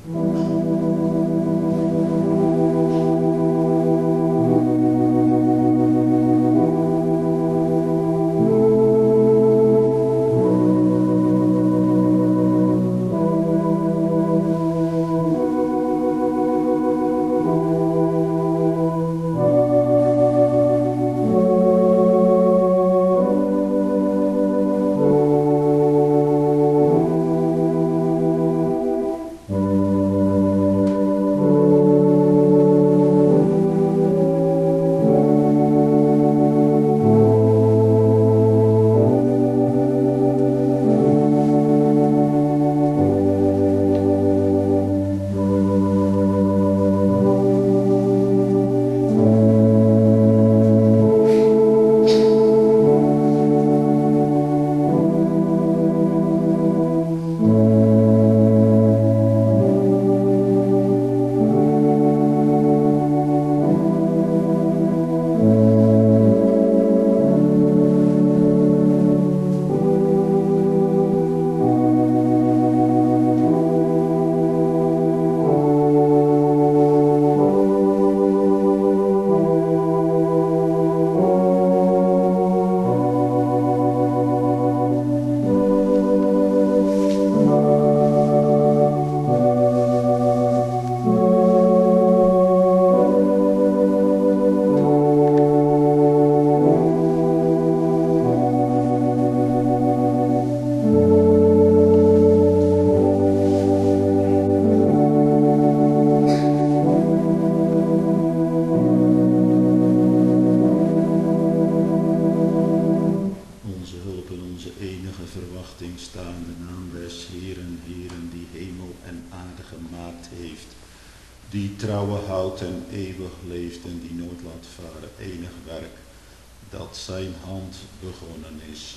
die trouwe houdt en eeuwig leeft en die nooit laat varen, enig werk dat zijn hand begonnen is.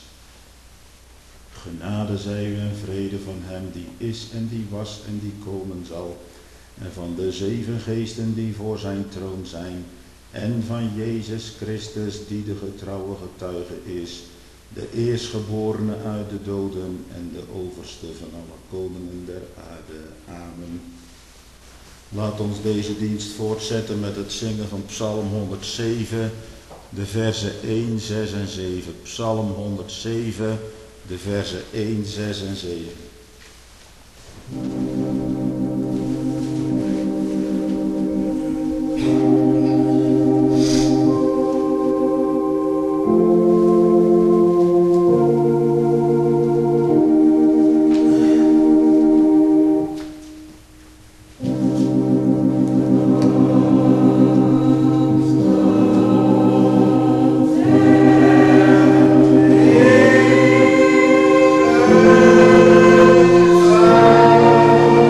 Genade zij u en vrede van hem die is en die was en die komen zal, en van de 7 geesten die voor zijn troon zijn, en van Jezus Christus die de getrouwe getuige is, de eerstgeborene uit de doden en de overste van alle koningen der aarde. Amen. Laat ons deze dienst voortzetten met het zingen van Psalm 107, de versen 1, 6 en 7. Psalm 107, de versen 1, 6 en 7. Oh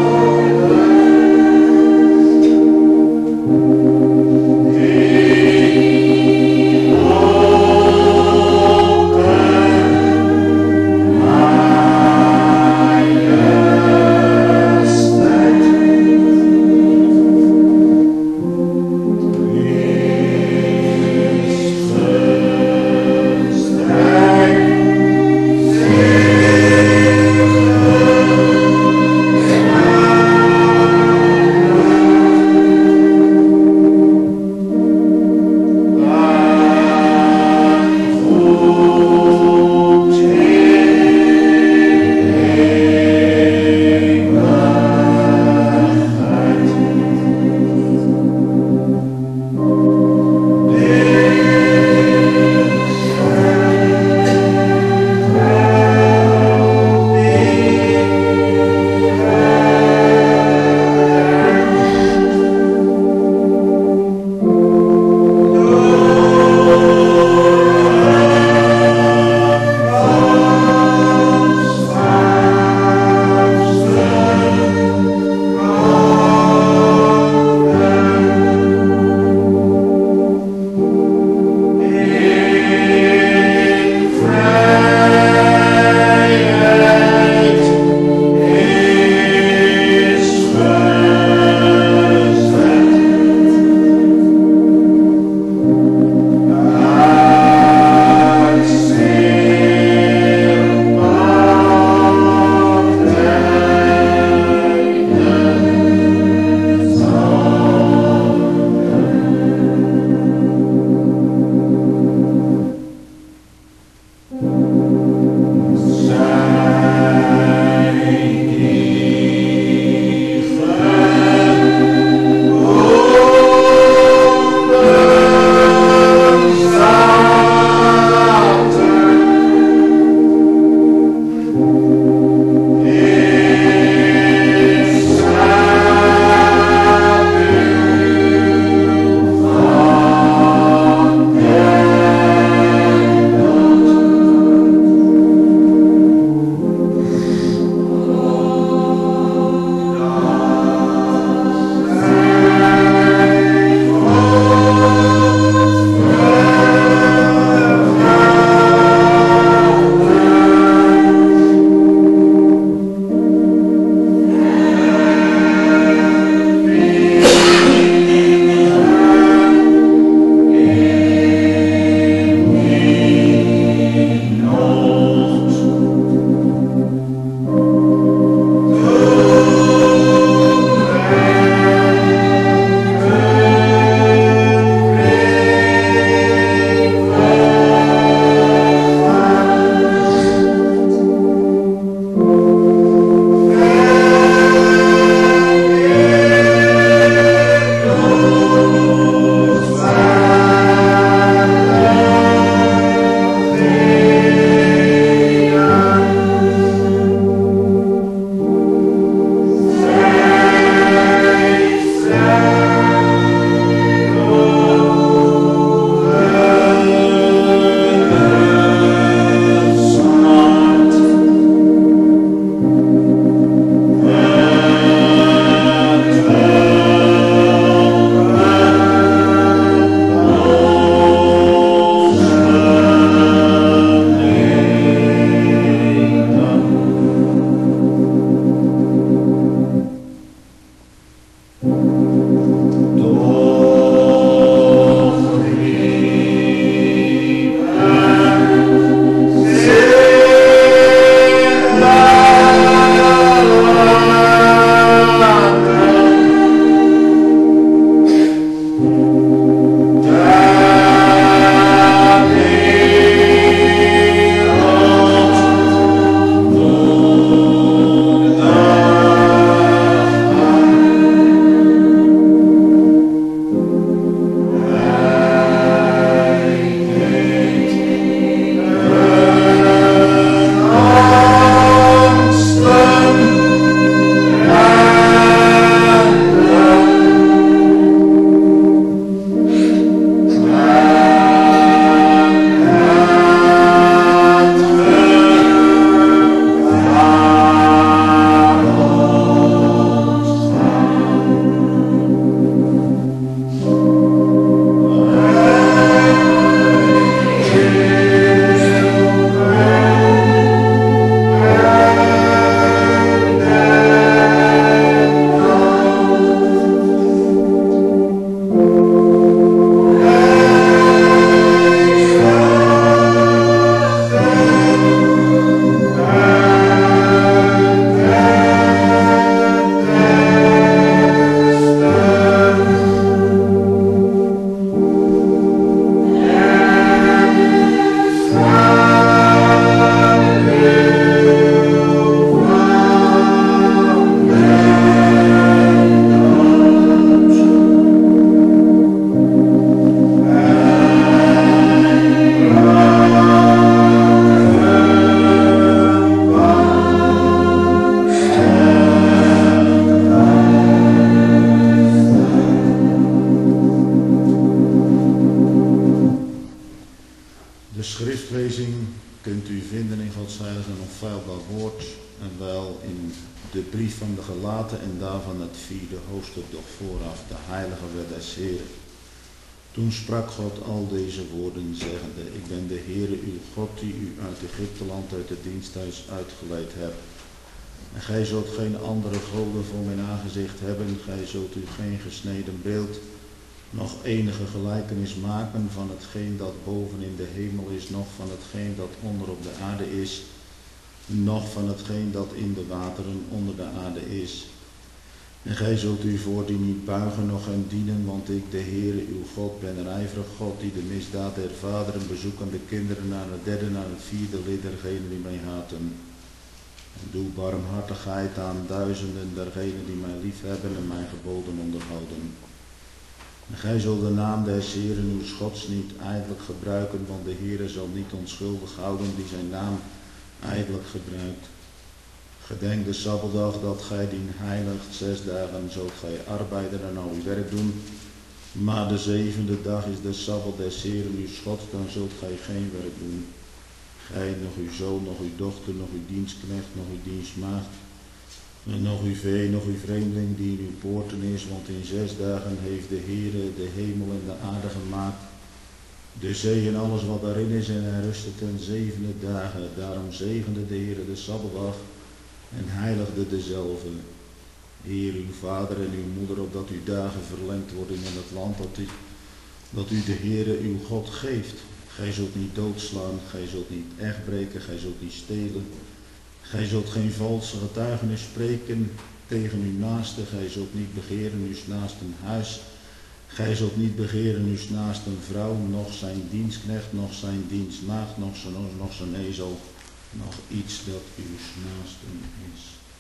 brief van de Galaten en daarvan het 4e hoofdstuk doch vooraf, de heilige wet des Heren. Toen sprak God al deze woorden, zeggende, ik ben de Heere uw God, die u uit Egypteland, uit het diensthuis uitgeleid hebt. En gij zult geen andere goden voor mijn aangezicht hebben, gij zult u geen gesneden beeld, nog enige gelijkenis maken van hetgeen dat boven in de hemel is, noch van hetgeen dat onder op de aarde is, noch van hetgeen dat in de wateren onder de aarde is. En gij zult u voor die niet buigen, noch hen dienen, want ik, de Heere, uw God, ben een ijverig God, die de misdaad der vaderen bezoek aan de kinderen, naar het derde, naar het vierde lid dergenen die mij haten. En doe barmhartigheid aan duizenden dergenen die mij liefhebben en mijn geboden onderhouden. En gij zult de naam des Heeren uw Gods niet ijdelijk gebruiken, want de Heere zal niet onschuldig houden die zijn naam ijdelijk gebruikt. Gedenk de Sabbatdag dat gij dien heiligt, 6 dagen zult gij arbeiden en al uw werk doen. Maar de 7e dag is de Sabbat des Heeren uw Gods, dan zult gij geen werk doen. Gij, nog uw zoon, nog uw dochter, nog uw dienstknecht, nog uw dienstmaagd, en nog uw vee, nog uw vreemdeling die in uw poorten is, want in 6 dagen heeft de Heere de hemel en de aarde gemaakt, de zee en alles wat daarin is, en hij rustte ten 7e dagen. Daarom zegende de Heere de Sabbatdag en heiligde dezelfde. Heer uw vader en uw moeder, opdat uw dagen verlengd worden in het land dat u de Heere uw God geeft. Gij zult niet doodslaan, gij zult niet echt breken, gij zult niet stelen. Gij zult geen valse getuigenis spreken tegen uw naaste, gij zult niet begeren uw naasten huis. Gij zult niet begeren uw naasten vrouw, noch zijn dienstknecht, noch zijn dienstmaagd, noch zijn ezel, nog iets dat uw naasten is.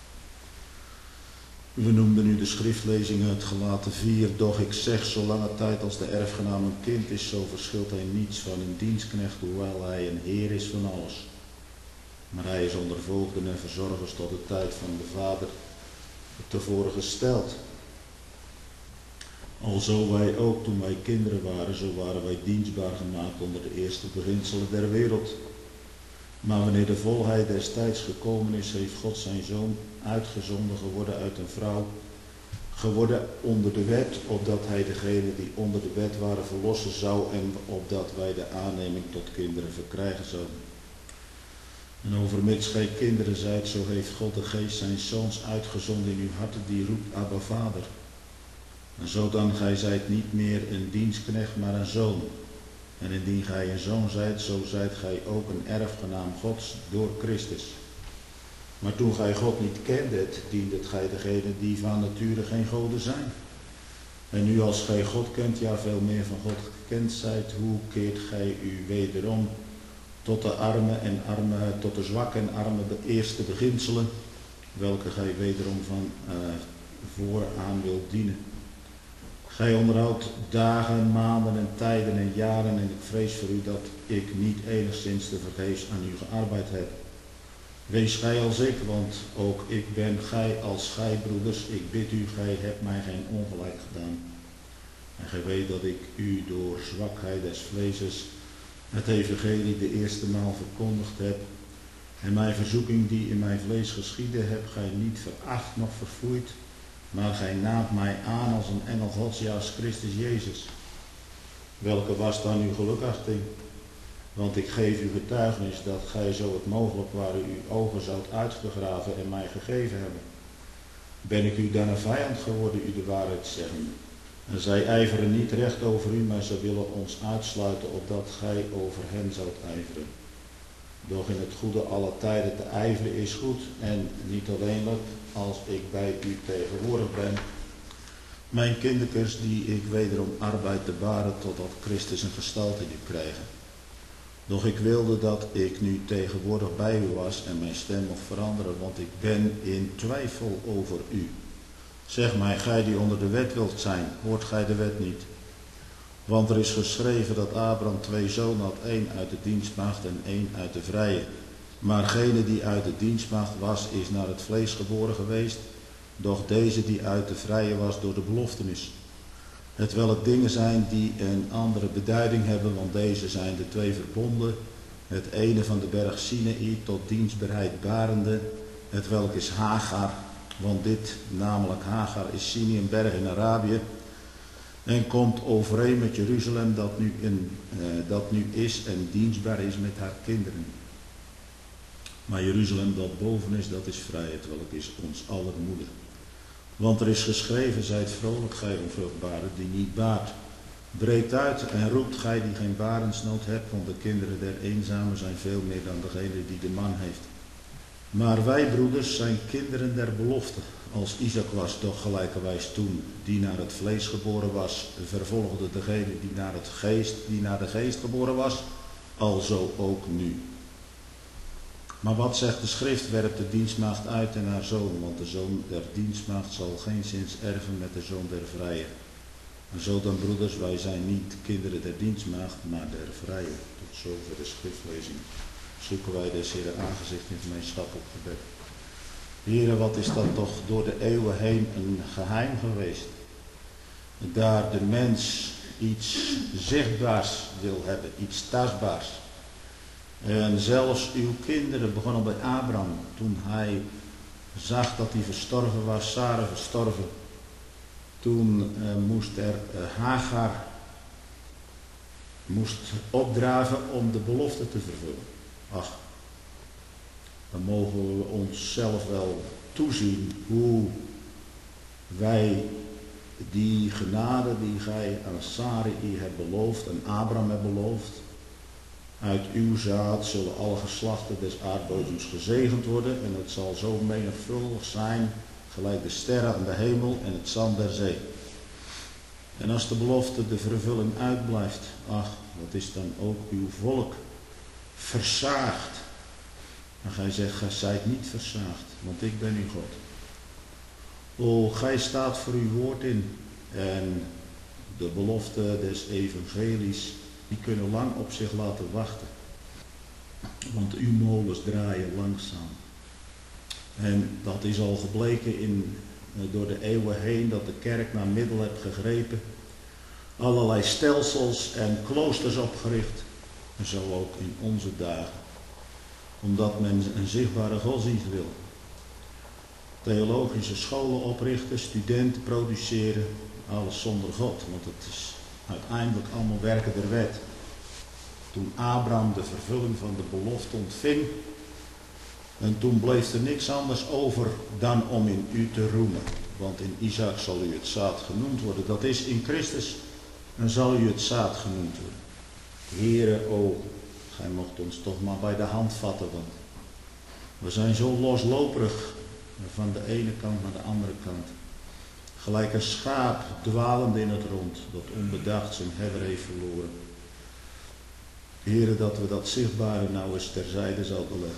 We noemden nu de schriftlezing uit Galaten 4, doch ik zeg, zolange tijd als de erfgenaam een kind is, zo verschilt hij niets van een dienstknecht, hoewel hij een heer is van alles. Maar hij is onder voogden en verzorgers tot de tijd van de vader tevoren gesteld. Alzo wij ook, toen wij kinderen waren, zo waren wij dienstbaar gemaakt onder de eerste beginselen der wereld. Maar wanneer de volheid des tijds gekomen is, heeft God zijn zoon uitgezonden geworden uit een vrouw, geworden onder de wet, opdat hij degenen die onder de wet waren verlossen zou en opdat wij de aanneming tot kinderen verkrijgen zouden. En overmits gij kinderen zijt, zo heeft God de geest zijn zoons uitgezonden in uw harten, die roept Abba Vader. En zodan gij zijt niet meer een dienstknecht, maar een zoon. En indien gij een zoon zijt, zo zijt gij ook een erfgenaam Gods door Christus. Maar toen gij God niet kendet, diendet gij degenen die van nature geen goden zijn. En nu als gij God kent, ja veel meer van God gekend zijt, hoe keert gij u wederom tot de tot de zwakke en arme de eerste beginselen, welke gij wederom van vooraan wilt dienen. Gij onderhoudt dagen, maanden en tijden en jaren, en ik vrees voor u dat ik niet enigszins te vergeefs aan u gearbeid heb. Wees gij al zeker, want ook ik ben gij als gij, broeders, ik bid u, gij hebt mij geen ongelijk gedaan. En gij weet dat ik u door zwakheid des vleeses het evangelie de eerste maal verkondigd heb. En mijn verzoeking die in mijn vlees geschiedde, heb gij niet veracht noch verfoeid, maar gij naamt mij aan als een engel Gods, ja, als Christus Jezus. Welke was dan uw gelukachting? Want ik geef u getuigenis dat gij zo het mogelijk ware uw ogen zoudt uitgegraven en mij gegeven hebben. Ben ik u dan een vijand geworden, u de waarheid zeggen? En zij ijveren niet recht over u, maar zij willen ons uitsluiten, opdat gij over hen zoudt ijveren. Doch in het goede alle tijden te ijveren is goed, en niet alleenlijk als ik bij u tegenwoordig ben. Mijn kindertjes die ik wederom arbeid te baren, totdat Christus een gestalte liet krijgen. Doch ik wilde dat ik nu tegenwoordig bij u was en mijn stem mocht veranderen, want ik ben in twijfel over u. Zeg mij, gij die onder de wet wilt zijn, hoort gij de wet niet? Want er is geschreven dat Abraham 2 zonen had, 1 uit de dienstmaagd en 1 uit de vrije. Maar gene die uit de dienstmaagd was, is naar het vlees geboren geweest, doch deze die uit de vrije was door de beloftenis. Hetwelk dingen zijn die een andere beduiding hebben, want deze zijn de 2 verbonden. Het ene van de berg Sinaï tot dienstbaarheid barende, hetwelk is Hagar, Want dit, namelijk Hagar, is Sinai, een berg in Arabië. En komt overeen met Jeruzalem dat nu is en dienstbaar is met haar kinderen. Maar Jeruzalem dat boven is, dat is vrijheid, welk is ons aller moeder. Want er is geschreven, zijt vrolijk, gij onvruchtbare, die niet baart. Breekt uit en roept gij die geen barensnood hebt, want de kinderen der eenzamen zijn veel meer dan degene die de man heeft. Maar wij, broeders, zijn kinderen der belofte. Als Isaac was, toch gelijkerwijs toen, die naar het vlees geboren was, vervolgde degene die naar de geest geboren was, alzo ook nu. Maar wat zegt de schrift? Werpt de dienstmaagd uit en haar zoon, want de zoon der dienstmaagd zal geenszins erven met de zoon der vrije. En zo dan, broeders, wij zijn niet kinderen der dienstmaagd, maar der vrije. Tot zover de schriftlezing. Zoeken wij des Heeren aangezicht in gemeenschappelijk gebed. Heere, wat is dat toch door de eeuwen heen een geheim geweest? Daar de mens iets zichtbaars wil hebben, iets tastbaars. En zelfs uw kinderen begonnen bij Abraham, toen hij zag dat hij verstorven was, Sarah verstorven. Toen moest Hagar opdraven om de belofte te vervullen. Ach, dan mogen we onszelf wel toezien hoe wij die genade die gij aan Sarai hebt beloofd, en Abraham hebt beloofd, uit uw zaad zullen alle geslachten des aardbodems gezegend worden en het zal zo menigvuldig zijn, gelijk de sterren aan de hemel en het zand der zee. En als de belofte de vervulling uitblijft, ach, wat is dan ook uw volk versaagd. En gij zegt, gij zijt niet versaagd, want ik ben uw God. O, gij staat voor uw woord in en de belofte des evangelies, die kunnen lang op zich laten wachten. Want uw molens draaien langzaam. En dat is al gebleken door de eeuwen heen, dat de kerk naar middel heeft gegrepen. Allerlei stelsels en kloosters opgericht. En zo ook in onze dagen. Omdat men een zichtbare godsdienst wil. Theologische scholen oprichten, studenten produceren. Alles zonder God. Want het is uiteindelijk allemaal werken der wet. Toen Abraham de vervulling van de belofte ontving. En toen bleef er niks anders over dan om in u te roemen. Want in Isaac zal u het zaad genoemd worden. Dat is in Christus. En zal u het zaad genoemd worden. Heere, o, gij mocht ons toch maar bij de hand vatten. Want we zijn zo losloperig. Van de ene kant naar de andere kant. Gelijk een schaap dwalende in het rond. Dat onbedacht zijn herder heeft verloren. Heere, dat we dat zichtbare nou eens terzijde zouden leggen.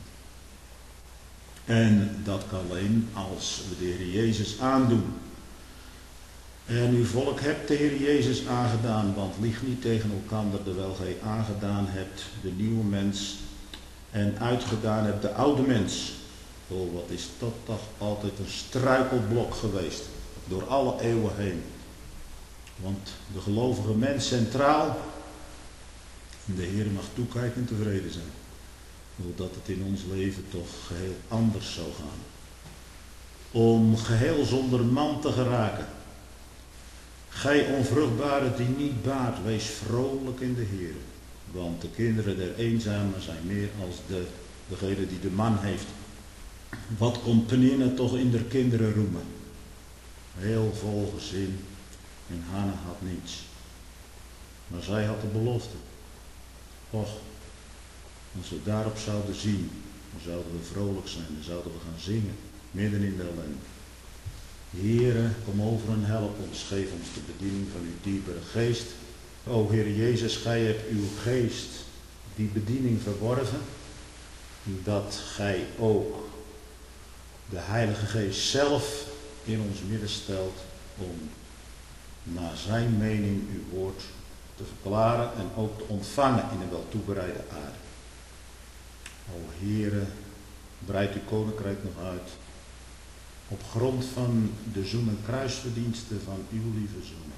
En dat kan alleen als we de Heer Jezus aandoen. En uw volk hebt de Heer Jezus aangedaan, want lieg niet tegen elkander, terwijl gij aangedaan hebt de nieuwe mens en uitgedaan hebt de oude mens. Oh, wat is dat toch altijd een struikelblok geweest, door alle eeuwen heen. Want de gelovige mens centraal, en de Heer mag toekijken en tevreden zijn. Dat het in ons leven toch geheel anders zou gaan. Om geheel zonder man te geraken. Gij onvruchtbare die niet baart, wees vrolijk in de Heer. Want de kinderen der eenzamen zijn meer als degene die de man heeft. Wat komt Penina toch in der kinderen roemen? Heel vol gezin. En Hanna had niets. Maar zij had de belofte. Och. Als we daarop zouden zien, dan zouden we vrolijk zijn, dan zouden we gaan zingen, midden in de ellende. Heere, kom over en help ons, geef ons de bediening van uw diepere geest. O Heer Jezus, gij hebt uw geest die bediening verworven, dat gij ook de Heilige Geest zelf in ons midden stelt om naar zijn mening uw woord te verklaren en ook te ontvangen in een wel toebereide aarde. O Heere, breid uw koninkrijk nog uit op grond van de zoen- en kruisverdiensten van uw lieve zoon.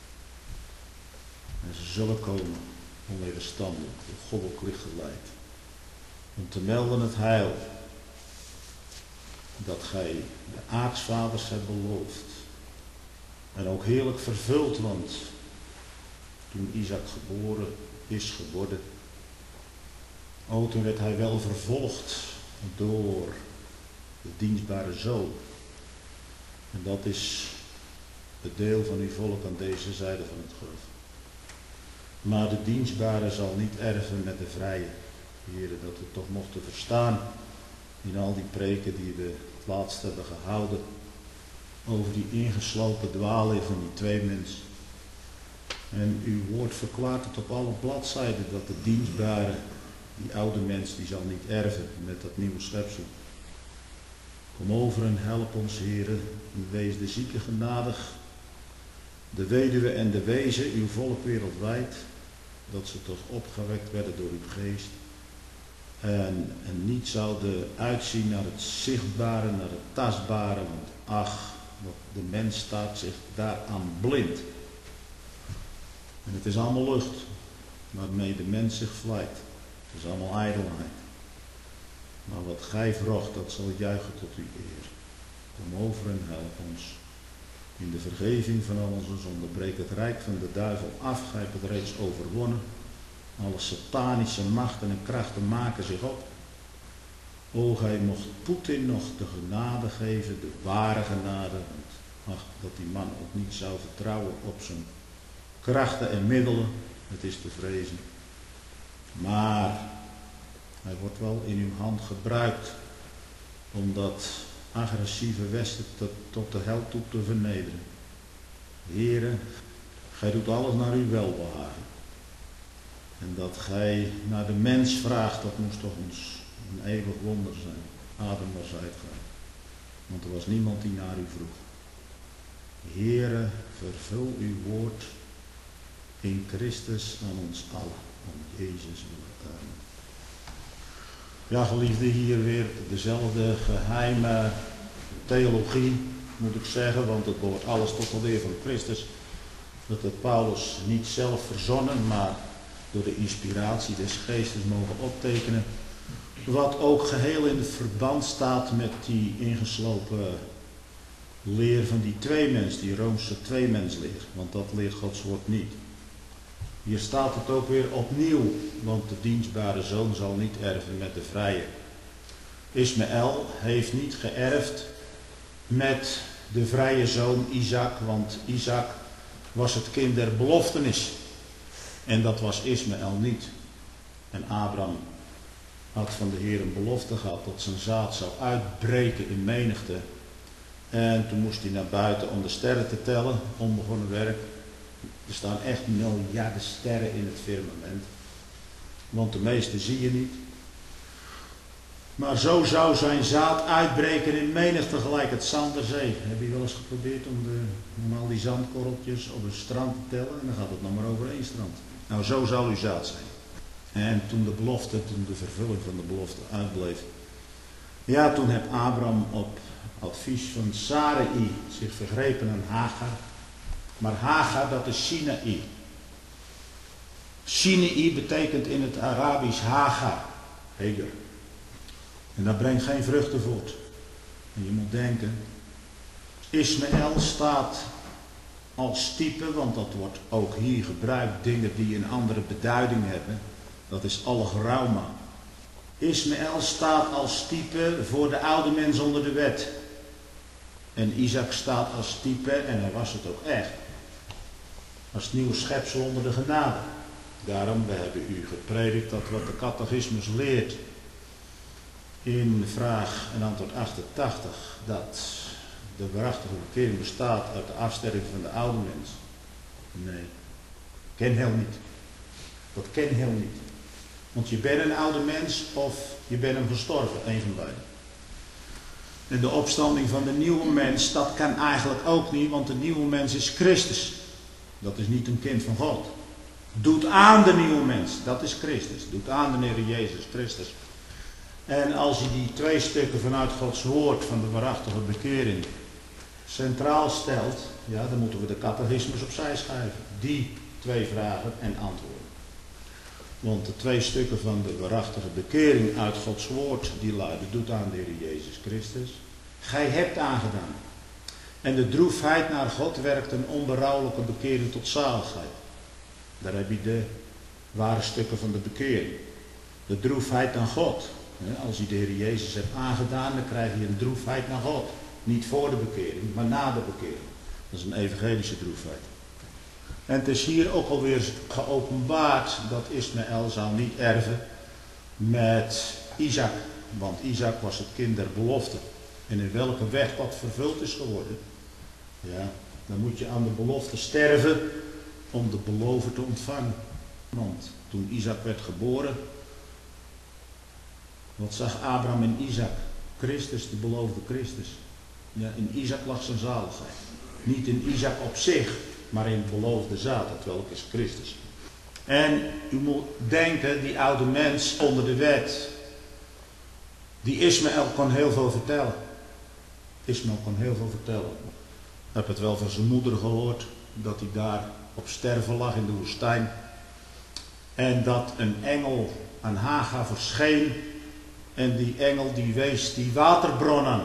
En ze zullen komen onwederstandelijk, door goddelijk licht geleid, om te melden het heil dat gij de aartsvaders hebt beloofd. En ook heerlijk vervuld, want toen Isaac geboren is geworden, toen werd hij wel vervolgd door de dienstbare zoon. En dat is het deel van uw volk aan deze zijde van het graf. Maar de dienstbare zal niet erven met de vrije. Heren, dat we toch mochten verstaan in al die preken die we het laatst hebben gehouden over die ingeslopen dwaling van die twee mensen. En uw woord verklaart het op alle bladzijden dat de dienstbare, die oude mens, die zal niet erven met dat nieuwe schepsel. Kom over en help ons, heren, en wees de zieke genadig, de weduwe en de wezen, uw volk wereldwijd, dat ze toch opgewekt werden door uw geest. En niet zouden uitzien naar het zichtbare, naar het tastbare, want ach, de mens staat zich daaraan blind. En het is allemaal lucht, waarmee de mens zich vlijt. Het is allemaal ijdelheid. Maar wat gij vrocht, dat zal juichen tot uw eer. Kom over en help ons. In de vergeving van al onze zonden. Breek het rijk van de duivel af. Gij hebt het reeds overwonnen. Alle satanische machten en krachten maken zich op. O, gij mocht Poetin nog de genade geven, de ware genade. Want ach, dat die man ook niet zou vertrouwen op zijn krachten en middelen. Het is te vrezen. Maar hij wordt wel in uw hand gebruikt om dat agressieve Westen tot de hel toe te vernederen. Heere, gij doet alles naar uw welbehagen. En dat gij naar de mens vraagt, dat moest toch ons een eeuwig wonder zijn. Adam, waar zijt gij? Want er was niemand die naar u vroeg. Heere, vervul uw woord in Christus aan ons allen. Om Jezus willen. Amen. Ja, geliefde, hier weer dezelfde geheime theologie, moet ik zeggen, want het behoort alles tot de leer van Christus. Dat het Paulus niet zelf verzonnen, maar door de inspiratie des geestes mogen optekenen. Wat ook geheel in het verband staat met die ingeslopen leer van die tweemens, die Roomse tweemensleer. Want dat leert Gods woord niet. Hier staat het ook weer opnieuw, want de dienstbare zoon zal niet erven met de vrije. Ismaël heeft niet geërfd met de vrije zoon Isaac, want Isaac was het kind der beloftenis. En dat was Ismaël niet. En Abraham had van de Heer een belofte gehad dat zijn zaad zou uitbreken in menigte. En toen moest hij naar buiten om de sterren te tellen, onbegonnen werk. Er staan echt miljarden sterren in het firmament. Want de meeste zie je niet. Maar zo zou zijn zaad uitbreken in menigte gelijk het zand der zee. Heb je wel eens geprobeerd om al die zandkorreltjes op een strand te tellen? En dan gaat het nog maar over één strand. Nou, zo zal uw zaad zijn. En toen de vervulling van de belofte uitbleef. Ja, toen heeft Abraham op advies van Sarai zich vergrepen aan Hagar. Maar Hagar, dat is Sinaï. Sinaï betekent in het Arabisch Hagar, Heger. En dat brengt geen vruchten voort. En je moet denken, Ismaël staat als type, want dat wordt ook hier gebruikt, dingen die een andere beduiding hebben. Dat is allegrauma. Ismaël staat als type voor de oude mens onder de wet. En Isaac staat als type, en hij was het ook echt, als het nieuwe schepsel onder de genade. Daarom, we hebben u gepredikt dat wat de catechismus leert in vraag en antwoord 88, dat de waarachtige bekering bestaat uit de afsterving van de oude mens. Nee, ken heel niet. Dat ken heel niet. Want je bent een oude mens of je bent hem gestorven, een van beiden. En de opstanding van de nieuwe mens, dat kan eigenlijk ook niet, want de nieuwe mens is Christus. Dat is niet een kind van God. Doet aan de nieuwe mens, dat is Christus. Doet aan de Heer Jezus Christus. En als je die twee stukken vanuit Gods woord van de waarachtige bekering centraal stelt, ja, dan moeten we de catechismus opzij schuiven. Die twee vragen en antwoorden. Want de twee stukken van de waarachtige bekering uit Gods woord, die luiden, doet aan de Heer Jezus Christus. Gij hebt aangedaan. En de droefheid naar God werkt een onberouwelijke bekering tot zaligheid. Daar heb je de ware stukken van de bekering. De droefheid naar God. Als je de Heer Jezus hebt aangedaan, dan krijg je een droefheid naar God. Niet voor de bekering, maar na de bekering. Dat is een evangelische droefheid. En het is hier ook alweer geopenbaard dat Ismaël zou niet erven met Isaac. Want Isaac was het kind der belofte. En in welke weg dat vervuld is geworden. Ja, dan moet je aan de belofte sterven om de belofte te ontvangen. Want toen Isaac werd geboren, wat zag Abraham in Isaac? Christus, de beloofde Christus. Ja, in Isaac lag zijn zaligheid. Niet in Isaac op zich, maar in het beloofde zaad, dat welk is Christus. En u moet denken, die oude mens onder de wet, die Ismaël kon heel veel vertellen. Ismaël kon heel veel vertellen. Ik heb het wel van zijn moeder gehoord, dat hij daar op sterven lag in de woestijn. En dat een engel aan Hagar verscheen. En die engel die wees die waterbronnen.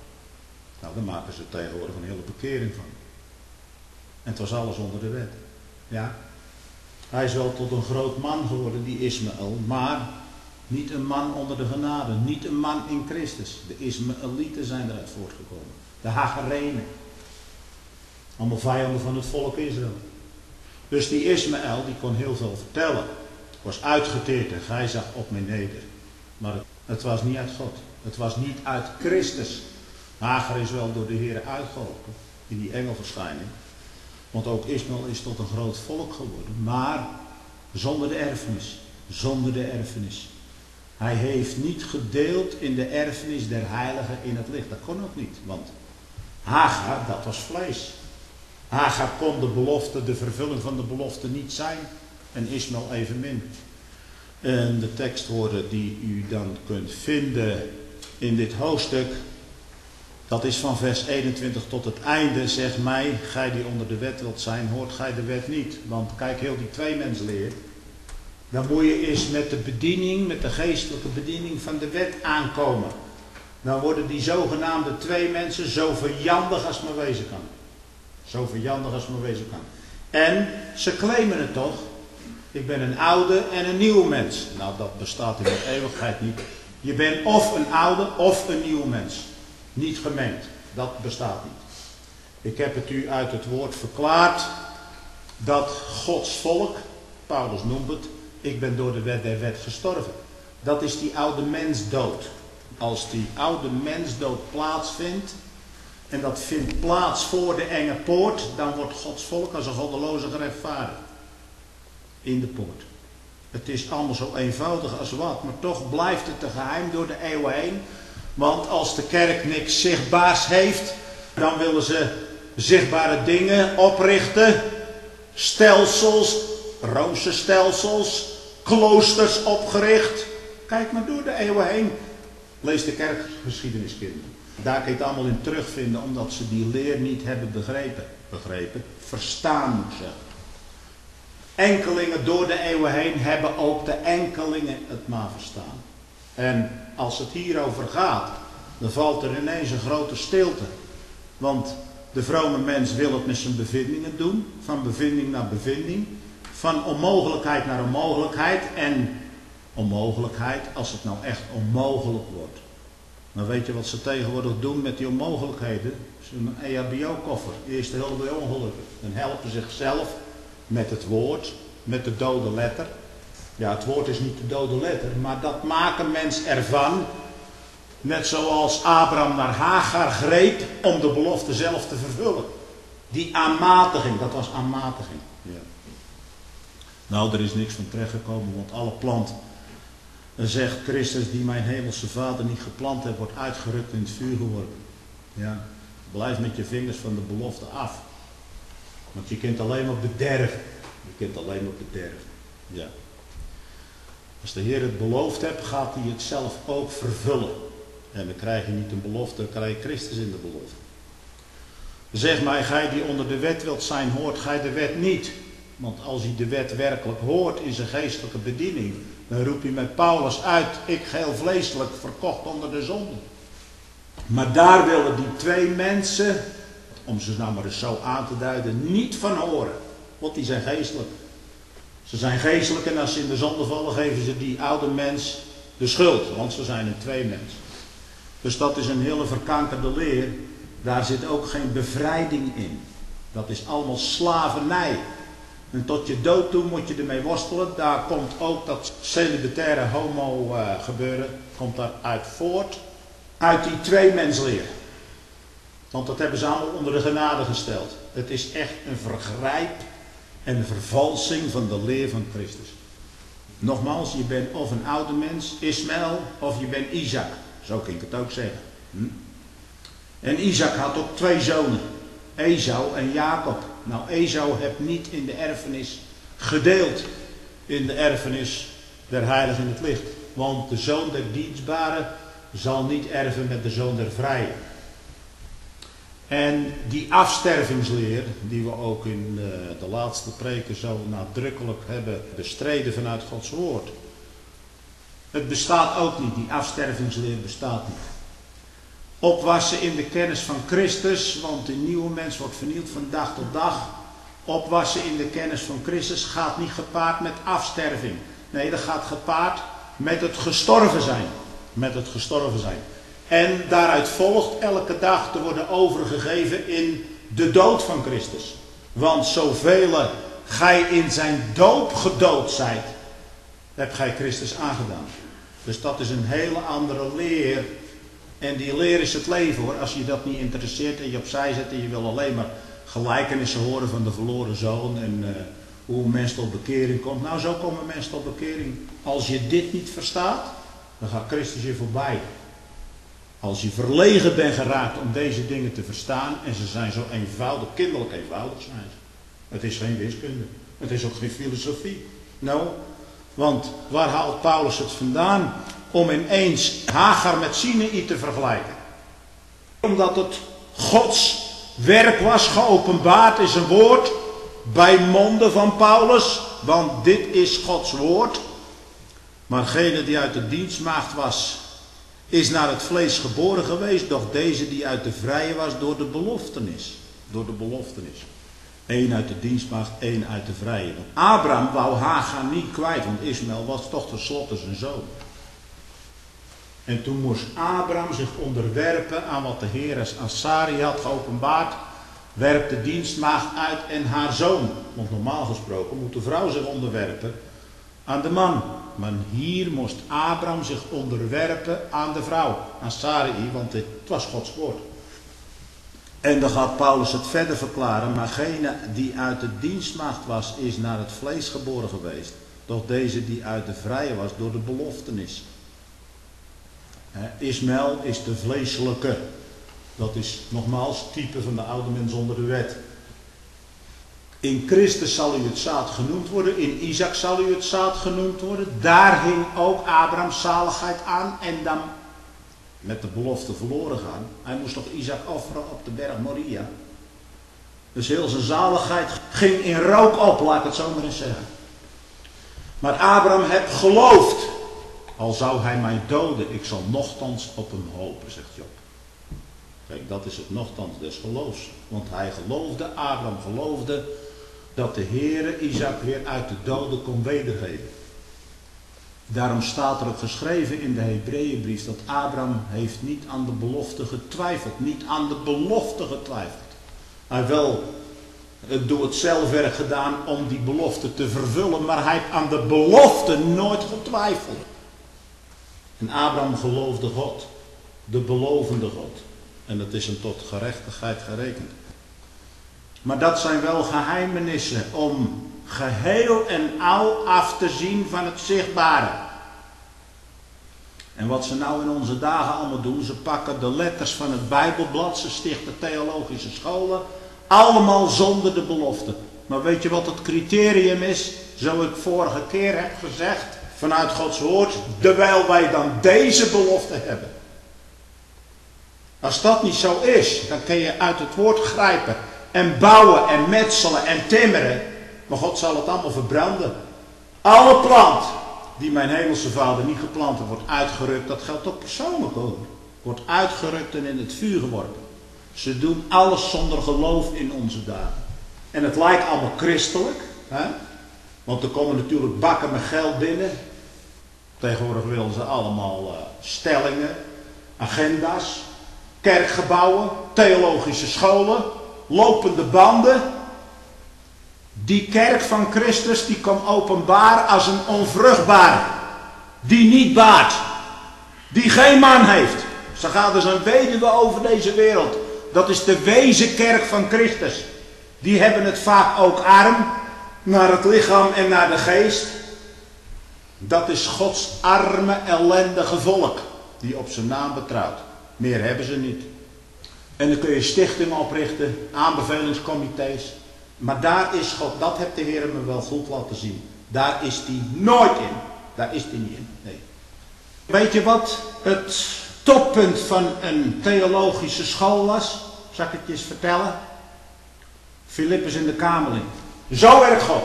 Nou, daar maken ze tegenwoordig een hele bekering van. En het was alles onder de wet. Ja. Hij is wel tot een groot man geworden, die Ismaël. Maar niet een man onder de genade. Niet een man in Christus. De Ismaëlieten zijn eruit voortgekomen. De Hagarenen. Allemaal vijanden van het volk Israël. Dus die Ismaël, die kon heel veel vertellen. Was uitgeteerd en gij zag op mij neder. Maar het was niet uit God. Het was niet uit Christus. Hagar is wel door de Heer uitgeholpen. In die engelverschijning. Want ook Ismaël is tot een groot volk geworden. Maar zonder de erfenis. Zonder de erfenis. Hij heeft niet gedeeld in de erfenis der heiligen in het licht. Dat kon ook niet. Want Hagar, dat was vlees. Hagar kon de belofte, de vervulling van de belofte niet zijn. En Ismaël evenmin. En de tekstwoorden die u dan kunt vinden in dit hoofdstuk. Dat is van vers 21 tot het einde. Zeg mij, gij die onder de wet wilt zijn, hoort gij de wet niet. Want kijk, heel die tweemensleer. Dan moet je eens met de bediening, met de geestelijke bediening van de wet aankomen. Dan worden die zogenaamde twee mensen zo vijandig als maar wezen kan. Zo vijandig als maar wezen kan. En ze claimen het toch. Ik ben een oude en een nieuw mens. Nou, dat bestaat in de eeuwigheid niet. Je bent of een oude of een nieuw mens. Niet gemengd. Dat bestaat niet. Ik heb het u uit het woord verklaard. Dat Gods volk, Paulus noemt het, ik ben door de wet der wet gestorven. Dat is die oude mensdood. Als die oude mensdood plaatsvindt, en dat vindt plaats voor de enge poort, dan wordt Gods volk als een goddeloze gerechtvaardigd. In de poort. Het is allemaal zo eenvoudig als wat, maar toch blijft het een geheim door de eeuwen heen. Want als de kerk niks zichtbaars heeft, dan willen ze zichtbare dingen oprichten. Stelsels, Roomse stelsels, kloosters opgericht. Kijk maar door de eeuwen heen. Lees de kerkgeschiedeniskinderen. Daar kun je het allemaal in terugvinden, omdat ze die leer niet hebben begrepen. Verstaan moet ik zeggen. Enkelingen door de eeuwen heen hebben ook de enkelingen het maar verstaan. En als het hierover gaat, dan valt er ineens een grote stilte. Want de vrome mens wil het met zijn bevindingen doen. Van bevinding naar bevinding. Van onmogelijkheid naar onmogelijkheid. En onmogelijkheid als het nou echt onmogelijk wordt. Maar weet je wat ze tegenwoordig doen met die onmogelijkheden? Zo'n EHBO-koffer. Eerste hulp bij ongelukken. Dan helpen ze zichzelf met het woord. Met de dode letter. Ja, het woord is niet de dode letter. Maar dat maakt een mens ervan. Net zoals Abraham naar Hagar greep om de belofte zelf te vervullen. Die aanmatiging, dat was aanmatiging. Ja. Nou, er is niks van terechtgekomen, want alle plant, zegt Christus, die mijn hemelse vader niet geplant heeft, wordt uitgerukt in het vuur geworpen. Ja. Blijf met je vingers van de belofte af. Want je kunt alleen maar bederven. Je kunt alleen maar bederven. Ja. Als de Heer het beloofd hebt, gaat hij het zelf ook vervullen. En dan krijg je niet een belofte, dan krijg je Christus in de belofte. Zeg mij, gij die onder de wet wilt zijn, hoort gij de wet niet. Want als hij de wet werkelijk hoort in zijn geestelijke bediening, dan roept hij met Paulus uit, ik geheel vleeselijk verkocht onder de zonde. Maar daar willen die twee mensen, om ze nou maar eens zo aan te duiden, niet van horen. Want die zijn geestelijk. Ze zijn geestelijk en als ze in de zonde vallen geven ze die oude mens de schuld. Want ze zijn een tweemens. Dus dat is een hele verkankerde leer. Daar zit ook geen bevrijding in. Dat is allemaal slavernij. En tot je dood toe moet je ermee worstelen. Daar komt ook dat celibataire homo gebeuren. Komt daaruit voort. Uit die tweemensleer. Want dat hebben ze allemaal onder de genade gesteld. Het is echt een vergrijp en een vervalsing van de leer van Christus. Nogmaals, je bent of een oude mens, Ismaël, of je bent Isaac. Zo kan ik het ook zeggen. En Isaac had ook twee zonen. Esau en Jacob. Nou, Esau heeft niet in de erfenis gedeeld. In de erfenis der heiligen in het licht. Want de zoon der dienstbare zal niet erven met de zoon der vrije. En die afstervingsleer, die we ook in de laatste preken zo nadrukkelijk hebben bestreden vanuit Gods woord. Het bestaat ook niet, die afstervingsleer bestaat niet. Opwassen in de kennis van Christus, want de nieuwe mens wordt vernieuwd van dag tot dag. Opwassen in de kennis van Christus gaat niet gepaard met afsterving. Nee, dat gaat gepaard met het gestorven zijn. Met het gestorven zijn. En daaruit volgt elke dag te worden overgegeven in de dood van Christus. Want zoveel gij in zijn doop gedood zijt, hebt gij Christus aangedaan. Dus dat is een hele andere leer. En die leer is het leven hoor. Als je dat niet interesseert en je opzij zet en je wil alleen maar gelijkenissen horen van de verloren zoon en hoe een mens tot bekering komt. Nou, zo komen mensen tot bekering. Als je dit niet verstaat, dan gaat Christus je voorbij. Als je verlegen bent geraakt om deze dingen te verstaan, en ze zijn zo eenvoudig, kinderlijk eenvoudig zijn ze. Het is geen wiskunde. Het is ook geen filosofie. Nou, want waar haalt Paulus het vandaan om ineens Hagar met Sinai te vergelijken? Omdat het Gods werk was, geopenbaard is een woord bij monden van Paulus, want dit is Gods woord. Maar degene die uit de dienstmaagd was, is naar het vlees geboren geweest, doch deze die uit de vrije was door de beloftenis. Door de beloftenis. Eén uit de dienstmaagd, één uit de vrije. Want Abraham wou Hagar niet kwijt, want Ismaël was toch tenslotte zijn zoon. En toen moest Abraham zich onderwerpen aan wat de Heer aan Sarai had geopenbaard. Werpt de dienstmaagd uit en haar zoon. Want normaal gesproken moet de vrouw zich onderwerpen aan de man. Maar hier moest Abraham zich onderwerpen aan de vrouw, aan Sarai, want het was Gods woord. En dan gaat Paulus het verder verklaren, maar degene die uit de dienstmaagd was, is naar het vlees geboren geweest. Doch deze die uit de vrije was, door de beloftenis. Ismaël is de vleeselijke. Dat is nogmaals type van de oude mens onder de wet. In Christus zal u het zaad genoemd worden. In Isaac zal u het zaad genoemd worden. Daar hing ook Abrahams zaligheid aan. En dan met de belofte verloren gaan. Hij moest toch Isaac offeren op de berg Moria. Dus heel zijn zaligheid ging in rook op, laat ik het zo maar eens zeggen. Maar Abraham heeft geloofd. Al zou hij mij doden, ik zal nochtans op hem hopen, zegt Job. Kijk, dat is het nochtans des geloofs. Want hij geloofde, Abraham geloofde, dat de Heere Isaac weer uit de doden kon wedergeven. Daarom staat er ook geschreven in de Hebreeënbrief dat Abraham heeft niet aan de belofte getwijfeld. Niet aan de belofte getwijfeld. Hij heeft wel door het zelfwerk gedaan om die belofte te vervullen, maar hij heeft aan de belofte nooit getwijfeld. En Abraham geloofde God, de belovende God. En dat is hem tot gerechtigheid gerekend. Maar dat zijn wel geheimenissen om geheel en al af te zien van het zichtbare. En wat ze nou in onze dagen allemaal doen, ze pakken de letters van het Bijbelblad, ze stichten theologische scholen, allemaal zonder de belofte. Maar weet je wat het criterium is? Zo ik vorige keer heb gezegd, vanuit Gods woord, terwijl wij dan deze belofte hebben. Als dat niet zo is, dan kun je uit het woord grijpen en bouwen en metselen en timmeren. Maar God zal het allemaal verbranden. Alle plant die mijn hemelse Vader niet geplant heeft, wordt uitgerukt. Dat geldt ook persoonlijk hoor. wordt uitgerukt en in het vuur geworpen. Ze doen alles zonder geloof in onze dagen. En het lijkt allemaal christelijk. Hè? Want er komen natuurlijk bakken met geld binnen. Tegenwoordig willen ze allemaal stellingen, agenda's, kerkgebouwen, theologische scholen, lopende banden. Die kerk van Christus die komt openbaar als een onvruchtbare. Die niet baart. Die geen man heeft. Ze gaat dus een weduwe over deze wereld. Dat is de wezen kerk van Christus. Die hebben het vaak ook arm. Naar het lichaam en naar de geest. Dat is Gods arme, ellendige volk. Die op zijn naam betrouwt. Meer hebben ze niet. En dan kun je stichtingen oprichten. Aanbevelingscomité's. Maar daar is God. Dat heeft de Heer me wel goed laten zien. Daar is hij nooit in. Daar is hij niet in. Nee. Weet je wat het toppunt van een theologische school was? Zal ik het je eens vertellen? Filippus in de Kamerling. Zo werkt God.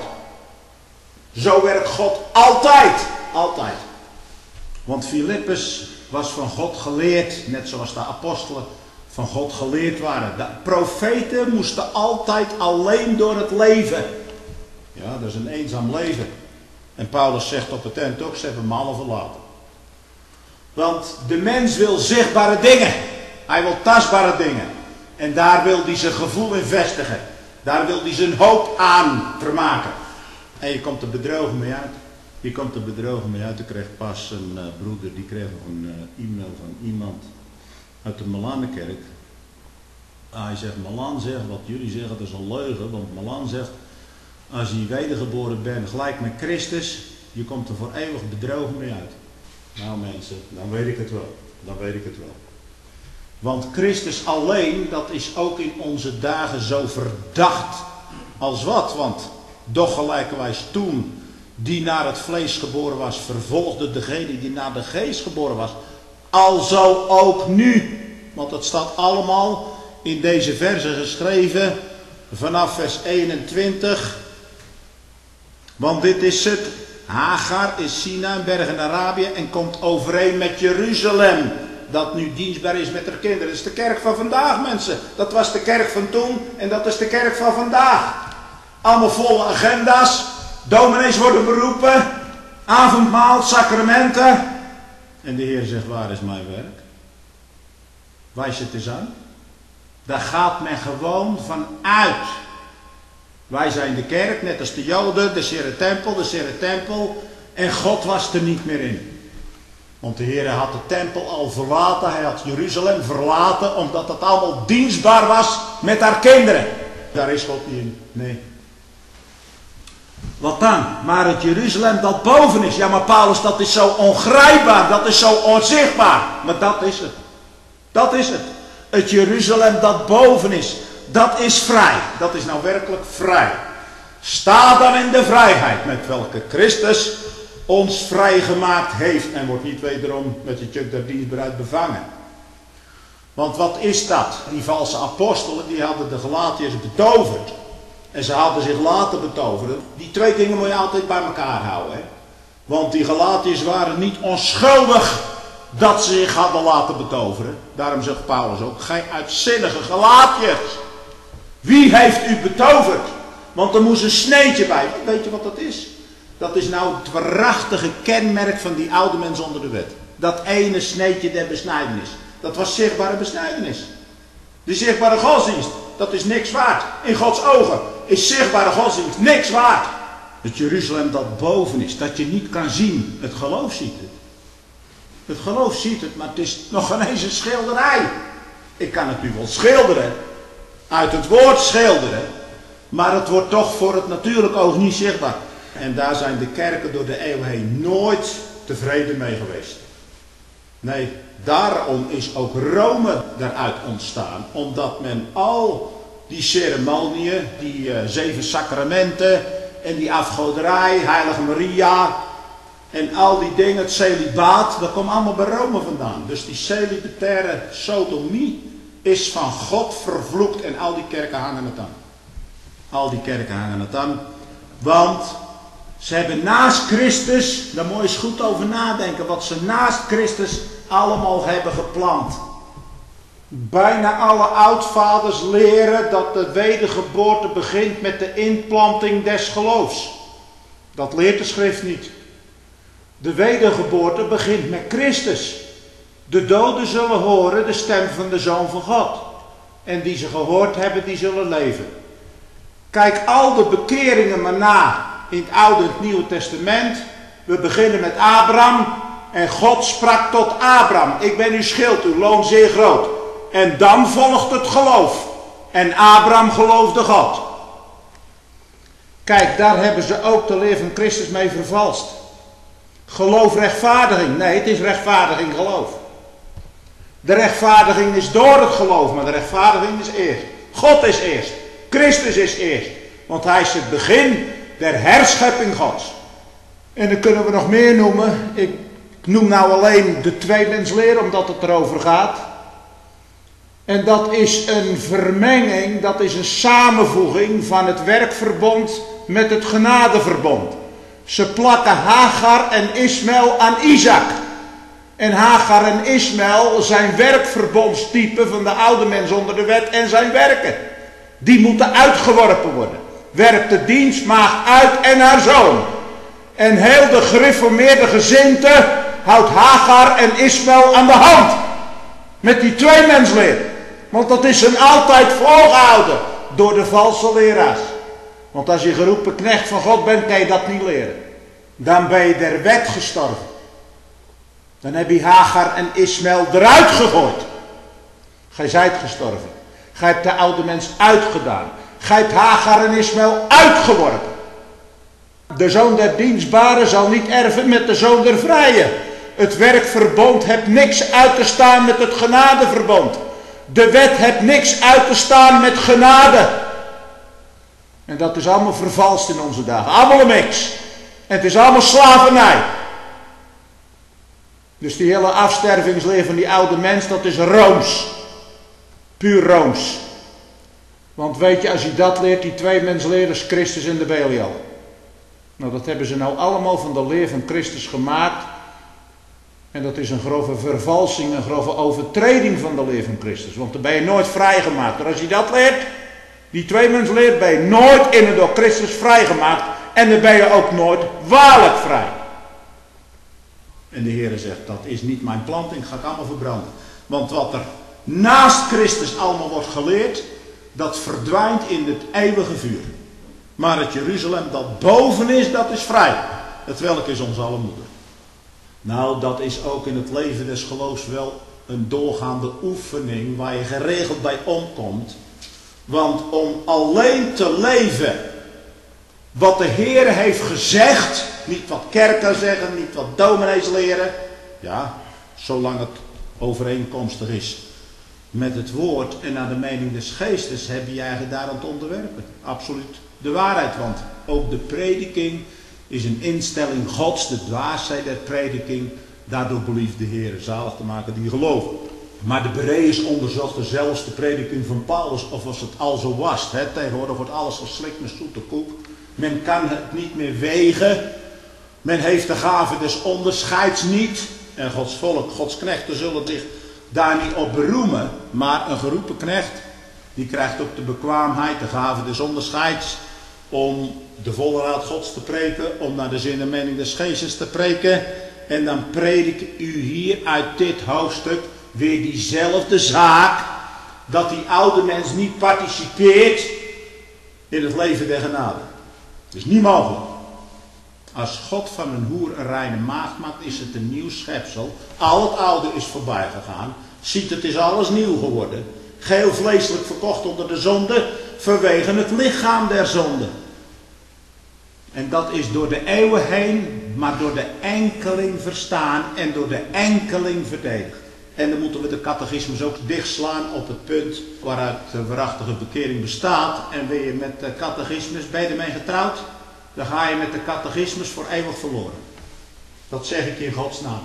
Zo werkt God altijd. Altijd. Want Filippus was van God geleerd. Net zoals de apostelen van God geleerd waren. De profeten moesten altijd alleen door het leven. Ja, dat is een eenzaam leven. En Paulus zegt op het eind ook, ze hebben me allen verlaten. Want de mens wil zichtbare dingen. Hij wil tastbare dingen. En daar wil hij zijn gevoel in vestigen. Daar wil hij zijn hoop aan vermaken. En je komt er bedrogen mee uit. Je komt er bedrogen mee uit. Ik kreeg pas een broeder, die kreeg nog een e-mail van iemand uit de Malanenkerk. Hij zegt, Malan zegt, wat jullie zeggen, dat is een leugen. Want Malan zegt, als je wedergeboren bent, gelijk met Christus, je komt er voor eeuwig bedrogen mee uit. Nou mensen, dan weet ik het wel. Dan weet ik het wel. Want Christus alleen, dat is ook in onze dagen zo verdacht als wat. Want doch gelijkerwijs toen die naar het vlees geboren was, vervolgde degene die naar de geest geboren was. Alzo ook nu. Want het staat allemaal in deze versen geschreven vanaf vers 21. Want dit is het. Hagar is Sina, een berg in Arabië, en komt overeen met Jeruzalem. Dat nu dienstbaar is met haar kinderen. Dat is de kerk van vandaag, mensen. Dat was de kerk van toen en dat is de kerk van vandaag. Allemaal volle agenda's. Dominees worden beroepen. Avondmaal, sacramenten. En de Heer zegt, waar is mijn werk? Wijs het eens aan. Daar gaat men gewoon van uit. Wij zijn de kerk, net als de Joden, de Sere Tempel. En God was er niet meer in. Want de Heer had de tempel al verlaten. Hij had Jeruzalem verlaten. Omdat het allemaal dienstbaar was met haar kinderen. Daar is God niet in. Nee. Wat dan? Maar het Jeruzalem dat boven is. Ja, maar Paulus, dat is zo ongrijpbaar. Dat is zo onzichtbaar. Maar dat is het. Dat is het. Het Jeruzalem dat boven is. Dat is vrij. Dat is nou werkelijk vrij. Sta dan in de vrijheid met welke Christus ons vrijgemaakt heeft. En wordt niet wederom met het juk der dienstbaarheid bevangen. Want wat is dat? Die valse apostelen die hadden de Galatiërs betoverd. En ze hadden zich laten betoveren. Die twee dingen moet je altijd bij elkaar houden. Hè? Want die Galatiërs waren niet onschuldig dat ze zich hadden laten betoveren. Daarom zegt Paulus ook, gij uitzinnige Galatiërs. Wie heeft u betoverd? Want er moest een sneetje bij. Weet je wat dat is? Dat is nou het waarachtige kenmerk van die oude mens onder de wet. Dat ene sneetje der besnijdenis. Dat was zichtbare besnijdenis. De zichtbare godsdienst, dat is niks waard. In Gods ogen is zichtbare godsdienst niks waard. Het Jeruzalem dat boven is, dat je niet kan zien. Het geloof ziet het. Het geloof ziet het, maar het is nog geen eens een schilderij. Ik kan het nu wel schilderen. Uit het woord schilderen. Maar het wordt toch voor het natuurlijke oog niet zichtbaar. En daar zijn de kerken door de eeuwen heen nooit tevreden mee geweest. Nee, daarom is ook Rome daaruit ontstaan. Omdat men al die ceremonieën, die 7 sacramenten en die afgoderij, Heilige Maria en al die dingen, het celibaat, dat komt allemaal bij Rome vandaan. Dus die celibataire sodomie is van God vervloekt en al die kerken hangen het aan. Al die kerken hangen het aan, want ze hebben naast Christus, daar moet je eens goed over nadenken, wat ze naast Christus allemaal hebben geplant. Bijna alle oudvaders leren dat de wedergeboorte begint met de inplanting des geloofs. Dat leert de schrift niet. De wedergeboorte begint met Christus. De doden zullen horen de stem van de Zoon van God. En die ze gehoord hebben, die zullen leven. Kijk al de bekeringen maar na in het Oude en het Nieuwe Testament. We beginnen met Abraham. En God sprak tot Abraham. Ik ben uw schild, uw loon zeer groot. En dan volgt het geloof. En Abraham geloofde God. Kijk, daar hebben ze ook de leer van Christus mee vervalst. Geloof rechtvaardiging. Nee, het is rechtvaardiging geloof. De rechtvaardiging is door het geloof, maar de rechtvaardiging is eerst. God is eerst. Christus is eerst. Want hij is het begin der herschepping Gods. En dan kunnen we nog meer noemen. Ik noem nou alleen de tweemensleer, omdat het erover gaat. En dat is een vermenging, dat is een samenvoeging van het werkverbond met het genadeverbond. Ze plakken Hagar en Ismaël aan Isaac. En Hagar en Ismaël zijn werkverbondstypen van de oude mens onder de wet en zijn werken. Die moeten uitgeworpen worden. Werpt de dienstmaagd uit en haar zoon. En heel de gereformeerde gezinte houdt Hagar en Ismaël aan de hand. Met die tweemensleer. Want dat is hen altijd voorgehouden door de valse leraars. Want als je geroepen knecht van God bent, kan je dat niet leren. Dan ben je der wet gestorven. Dan heb je Hagar en Ismaël eruit gegooid. Gij zijt gestorven. Gij hebt de oude mens uitgedaan. Gij hebt Hagar en Ismaël uitgeworpen. De zoon der dienstbare zal niet erven met de zoon der vrije. Het werkverbond heeft niks uit te staan met het genadeverbond. De wet heeft niks uit te staan met genade. En dat is allemaal vervalst in onze dagen. Allemaal een mix. En het is allemaal slavernij. Dus die hele afstervingsleer van die oude mens, dat is rooms. Puur rooms. Want weet je, als je dat leert, die tweemensleer is Christus en de Belial. Nou, dat hebben ze nou allemaal van de leer van Christus gemaakt. En dat is een grove vervalsing, een grove overtreding van de leer van Christus. Want dan ben je nooit vrijgemaakt. Maar als je dat leert, die tweemensleer, ben je nooit in en door Christus vrijgemaakt. En dan ben je ook nooit waarlijk vrij. En de Heer zegt, dat is niet mijn planting, ga ik allemaal verbranden. Want wat er naast Christus allemaal wordt geleerd, dat verdwijnt in het eeuwige vuur. Maar het Jeruzalem dat boven is, dat is vrij. Het welk is onze alle moeder. Nou, dat is ook in het leven des geloofs wel een doorgaande oefening waar je geregeld bij omkomt. Want om alleen te leven wat de Heer heeft gezegd, niet wat kerken zeggen, niet wat dominees leren. Ja, zolang het overeenkomstig is met het woord en naar de mening des geestes, heb je eigenlijk daaraan te onderwerpen. Absoluut de waarheid, want ook de prediking is een instelling Gods, de dwaasheid der prediking. Daardoor belieft de Heer zalig te maken die geloven. Maar de Bereërs onderzochten zelfs de prediking van Paulus, of als het al zo was. Tegenwoordig wordt alles geslikt met zoete koek. Men kan het niet meer wegen. Men heeft de gave des onderscheids niet. En Gods volk, Gods knechten zullen zich daar niet op beroemen. Maar een geroepen knecht, die krijgt ook de bekwaamheid, de gave des onderscheids, om de volle raad Gods te preken, om naar de zin en mening des geestes te preken. En dan predik ik u hier uit dit hoofdstuk weer diezelfde zaak, dat die oude mens niet participeert in het leven der genade. Dat is niet mogelijk. Als God van een hoer een reine maagd maakt, is het een nieuw schepsel. Al het oude is voorbij gegaan. Ziet, het is alles nieuw geworden. Geheel vleeselijk verkocht onder de zonde, vanwege het lichaam der zonde. En dat is door de eeuwen heen, maar door de enkeling verstaan en door de enkeling verdedigd. En dan moeten we de catechismus ook dichtslaan op het punt waaruit de waarachtige bekering bestaat. En ben je met de catechismus, ben je ermee getrouwd, dan ga je met de catechismus voor eeuwig verloren. Dat zeg ik in Gods naam.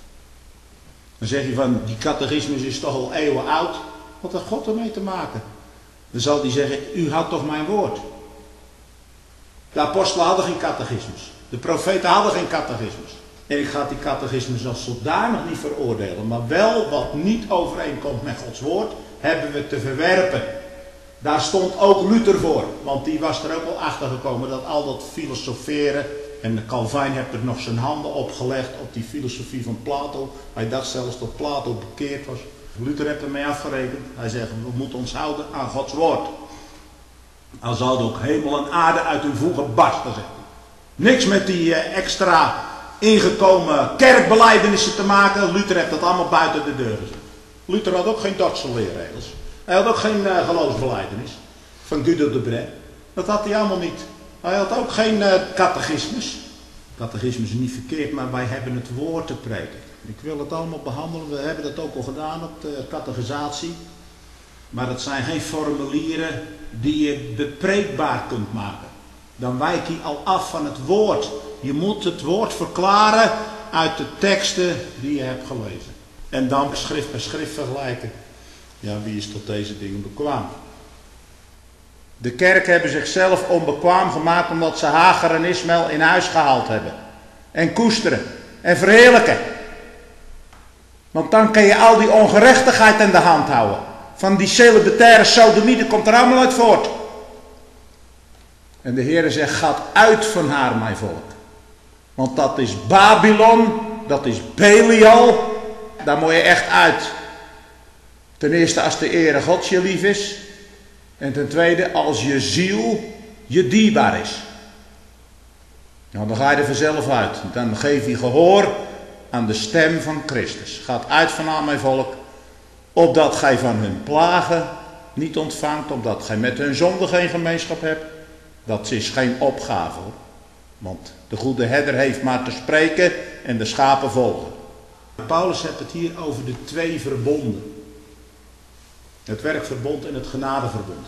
Dan zeg je van, die catechismus is toch al eeuwen oud. Wat heeft God ermee te maken? Dan zal die zeggen, u houdt toch mijn woord. De apostelen hadden geen catechismus. De profeten hadden geen catechismus. En ik ga die catechismus als zodanig niet veroordelen. Maar wel wat niet overeenkomt met Gods woord, hebben we te verwerpen. Daar stond ook Luther voor. Want die was er ook wel achter gekomen dat al dat filosoferen. En Calvijn heeft er nog zijn handen op gelegd op die filosofie van Plato. Hij dacht zelfs dat Plato bekeerd was. Luther heeft ermee afgerekend. Hij zegt, we moeten ons houden aan Gods woord. Al zouden ook hemel en aarde uit hun voegen barsten. Niks met die extra ingekomen kerkbelijdenissen te maken. Luther heeft dat allemaal buiten de deur gezet. Luther had ook geen Dordtse leerregels. Hij had ook geen geloofsbelijdenis van Guido de Brès. Dat had hij allemaal niet. Hij had ook geen catechismus. Catechismus is niet verkeerd, maar wij hebben het woord te preken. Ik wil het allemaal behandelen. We hebben dat ook al gedaan op de catechisatie. Maar het zijn geen formulieren die je bepreekbaar kunt maken. Dan wijk je al af van het woord. Je moet het woord verklaren uit de teksten die je hebt gelezen. En dan schrift per schrift vergelijken. Ja, wie is tot deze dingen bekwaam? De kerk hebben zichzelf onbekwaam gemaakt omdat ze Hagar en Ismaël in huis gehaald hebben. En koesteren. En verheerlijken. Want dan kan je al die ongerechtigheid in de hand houden. Van die celibataire sodomieten komt er allemaal uit voort. En de Heere zegt, gaat uit van haar, mijn volk. Want dat is Babylon, dat is Belial. Daar moet je echt uit. Ten eerste als de ere Gods je lief is. En ten tweede als je ziel je dierbaar is. Nou, dan ga je er vanzelf uit. Dan geef je gehoor aan de stem van Christus. Gaat uit van aan mijn volk. Opdat gij van hun plagen niet ontvangt. Opdat gij met hun zonde geen gemeenschap hebt. Dat is geen opgave hoor. Want de goede herder heeft maar te spreken en de schapen volgen. Paulus heeft het hier over de twee verbonden. Het werkverbond en het genadeverbond.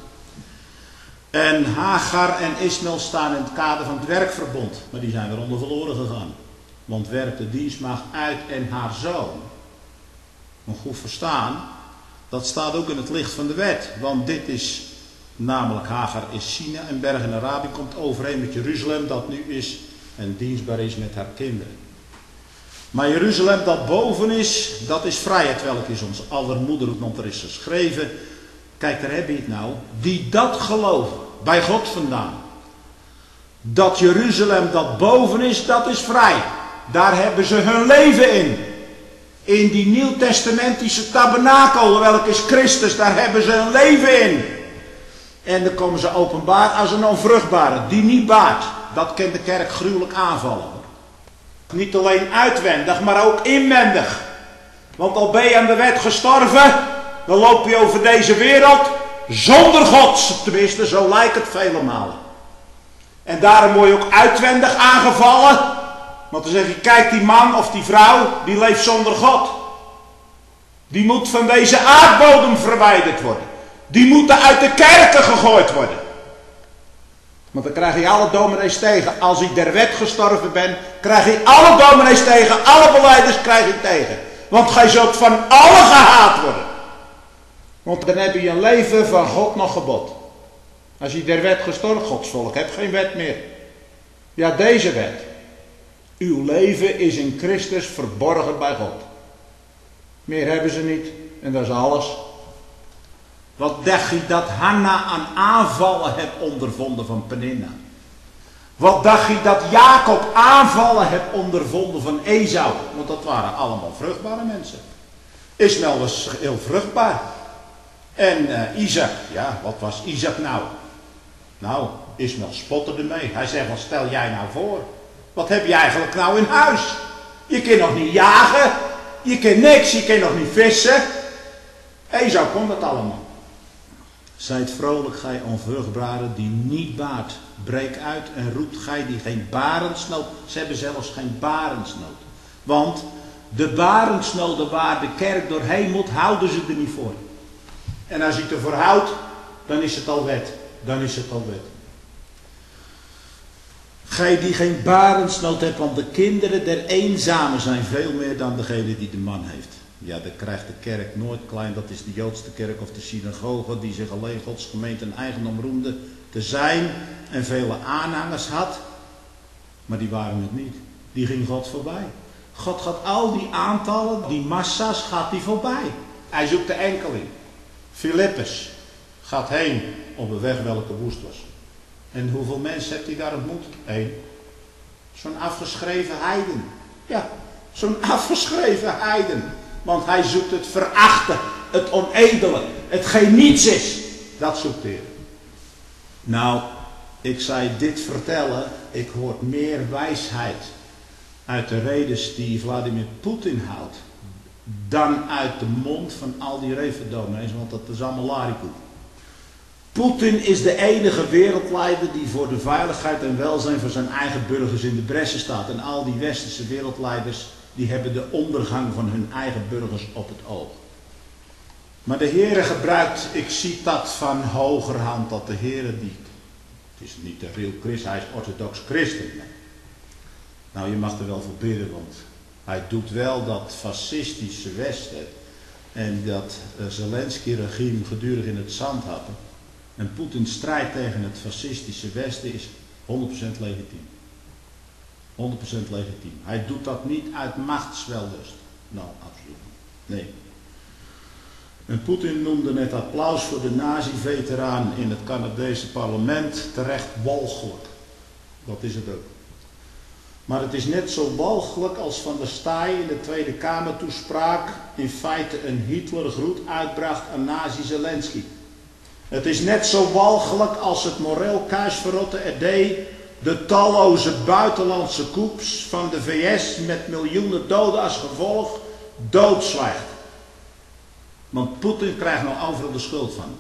En Hagar en Ismaël staan in het kader van het werkverbond. Maar die zijn eronder verloren gegaan. Want werkt de dienstmaagd uit en haar zoon. Nog goed verstaan. Dat staat ook in het licht van de wet. Want dit is namelijk Hagar is Sina en Berg in Arabië komt overeen met Jeruzalem dat nu is en dienstbaar is met haar kinderen. Maar Jeruzalem dat boven is, dat is vrijheid welk is ons allermoeder, want er is geschreven, kijk daar heb je het nou, die dat geloven, bij God vandaan. Dat Jeruzalem dat boven is, dat is vrij. Daar hebben ze hun leven in. In die nieuwtestamentische tabernakel, welk is Christus, daar hebben ze hun leven in. En dan komen ze openbaar als een onvruchtbare, die niet baart. Dat kan de kerk gruwelijk aanvallen. Niet alleen uitwendig, maar ook inwendig. Want al ben je aan de wet gestorven, dan loop je over deze wereld zonder God. Tenminste, zo lijkt het vele malen. En daarom word je ook uitwendig aangevallen. Want dan zeg je, kijk die man of die vrouw, die leeft zonder God. Die moet van deze aardbodem verwijderd worden. Die moeten uit de kerken gegooid worden. Want dan krijg je alle dominees tegen. Als ik der wet gestorven ben, krijg je alle dominees tegen. Alle belijders krijg je tegen. Want gij zult van allen gehaat worden. Want dan heb je een leven van God nog gebod. Als je der wet gestorven, Gods volk hebt geen wet meer. Ja, deze wet. Uw leven is in Christus verborgen bij God. Meer hebben ze niet. En dat is alles. Wat dacht je dat Hanna aan aanvallen heeft ondervonden van Peninna? Wat dacht je dat Jacob aanvallen heeft ondervonden van Esau? Want dat waren allemaal vruchtbare mensen. Ismaël was heel vruchtbaar. En Isaac, ja, wat was Isaac nou? Nou, Ismaël spotte ermee. Hij zegt, wat stel jij nou voor? Wat heb je eigenlijk nou in huis? Je kunt nog niet jagen. Je kunt niks. Je kunt nog niet vissen. Esau kon dat allemaal. Zijt vrolijk, gij onvruchtbare die niet baart. Breek uit en roept gij die geen barendsnood. Ze hebben zelfs geen barendsnood. Want de barendsnoden waar de kerk doorheen moet, houden ze er niet voor. En als je het ervoor houdt, dan is het al wet. Dan is het al wet. Gij die geen barendsnood hebt, want de kinderen der eenzamen zijn veel meer dan degene die de man heeft. Ja, dat krijgt de kerk nooit klein. Dat is de Joodse kerk of de synagoge die zich alleen Gods gemeente en eigendom roemde te zijn en vele aanhangers had. Maar die waren het niet. Die ging God voorbij. God gaat al die aantallen, die massa's, gaat hij voorbij. Hij zoekt de enkeling. Filippus gaat heen op een weg welke woest was. En hoeveel mensen heeft hij daar ontmoet? 1. Zo'n afgeschreven heiden. Ja, zo'n afgeschreven heiden. Want hij zoekt het verachten, het onedele, hetgeen niets is. Dat zoekt de Heer. Nou, ik zei dit vertellen, ik hoor meer wijsheid uit de redes die Vladimir Poetin houdt, dan uit de mond van al die revendominees, want dat is allemaal larikoek. Poetin is de enige wereldleider die voor de veiligheid en welzijn van zijn eigen burgers in de bressen staat. En al die westerse wereldleiders, die hebben de ondergang van hun eigen burgers op het oog. Maar de Heere gebruikt, ik zie dat van hogerhand, dat de Heere die, het is niet de real christ, hij is orthodox christen. Nou, je mag er wel voor bidden, want hij doet wel dat fascistische Westen en dat Zelensky-regime gedurig in het zand happen. En Poetins strijd tegen het fascistische Westen is 100% legitiem. 100% legitiem. Hij doet dat niet uit machtswellust. Nou, absoluut niet. Nee. En Poetin noemde net applaus voor de nazi-veteraan in het Canadese parlement terecht walgelijk. Dat is het ook. Maar het is net zo walgelijk als Van der Staaij in de Tweede Kamer toespraak in feite een Hitlergroet uitbracht aan nazi Zelensky. Het is net zo walgelijk als het moreel kuisverrotte RD de talloze buitenlandse coups van de VS met miljoenen doden als gevolg doodzwijgt. Want Poetin krijgt nou overal de schuld van.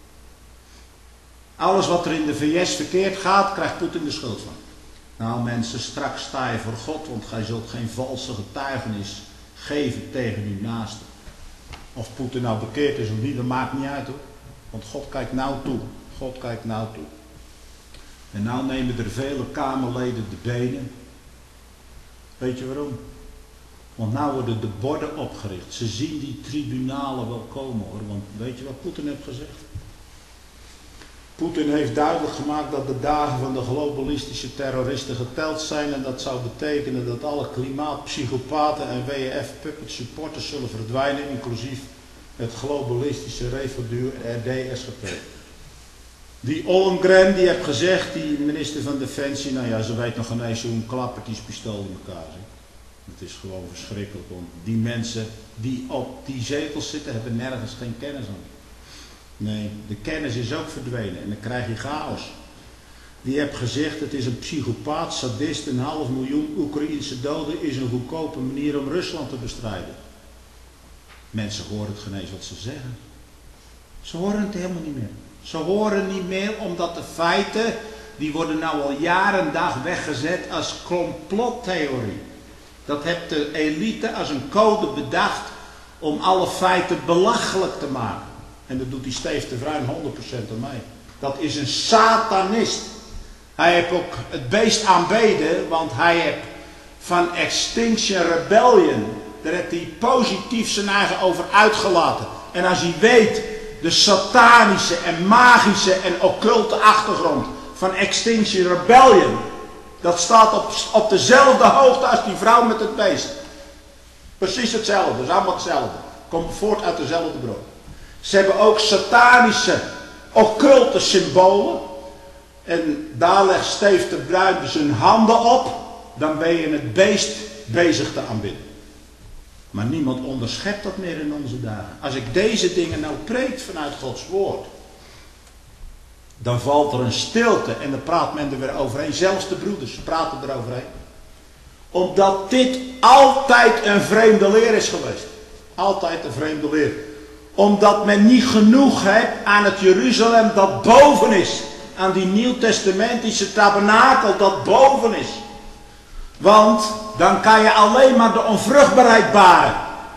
Alles wat er in de VS verkeerd gaat, krijgt Poetin de schuld van. Nou mensen, straks sta je voor God, want gij zult geen valse getuigenis geven tegen uw naaste. Of Poetin nou bekeerd is of niet, dat maakt niet uit hoor. Want God kijkt nou toe. God kijkt nou toe. En nou nemen er vele Kamerleden de benen. Weet je waarom? Want nou worden de borden opgericht. Ze zien die tribunalen wel komen hoor. Want weet je wat Poetin heeft gezegd? Poetin heeft duidelijk gemaakt dat de dagen van de globalistische terroristen geteld zijn. En dat zou betekenen dat alle klimaatpsychopaten en WEF-puppet supporters zullen verdwijnen. Inclusief het globalistische refoduur RD-SGP. Die Ollengren die heeft gezegd, die minister van Defensie, nou ja, ze weet nog geen eens hoe een klappertjespistool in elkaar zit. Het is gewoon verschrikkelijk, want die mensen die op die zetels zitten, hebben nergens geen kennis aan. Nee, de kennis is ook verdwenen en dan krijg je chaos. Die heeft gezegd, het is een psychopaat, sadist, 500.000 Oekraïense doden is een goedkope manier om Rusland te bestrijden. Mensen horen het geen eens wat ze zeggen. Ze horen het helemaal niet meer. Ze horen niet meer omdat de feiten, die worden nou al jaren en dag weggezet als complottheorie. Dat heeft de elite als een code bedacht om alle feiten belachelijk te maken. En dat doet die Steef de Bruin 100% aan mij. Dat is een satanist. Hij heeft ook het beest aanbeden, want hij heeft van Extinction Rebellion, daar heeft hij positief zijn eigen over uitgelaten. En als hij weet de satanische en magische en occulte achtergrond van Extinction Rebellion, dat staat op dezelfde hoogte als die vrouw met het beest. Precies hetzelfde, dat is allemaal hetzelfde. Komt voort uit dezelfde bron. Ze hebben ook satanische, occulte symbolen. En daar legt Steef de Bruin zijn handen op. Dan ben je het beest bezig te aanbidden. Maar niemand onderschept dat meer in onze dagen. Als ik deze dingen nou preek vanuit Gods woord, dan valt er een stilte en dan praat men er weer overheen. Zelfs de broeders praten er overheen. Omdat dit altijd een vreemde leer is geweest. Altijd een vreemde leer. Omdat men niet genoeg heeft aan het Jeruzalem dat boven is. Aan die nieuwtestamentische tabernakel dat boven is. Want dan kan je alleen maar de onvruchtbaarheid baren.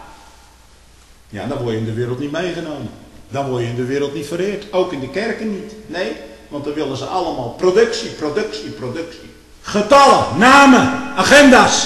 Ja, dan word je in de wereld niet meegenomen. Dan word je in de wereld niet vereerd. Ook in de kerken niet. Nee, want dan willen ze allemaal productie, productie, productie. Getallen, namen, agenda's.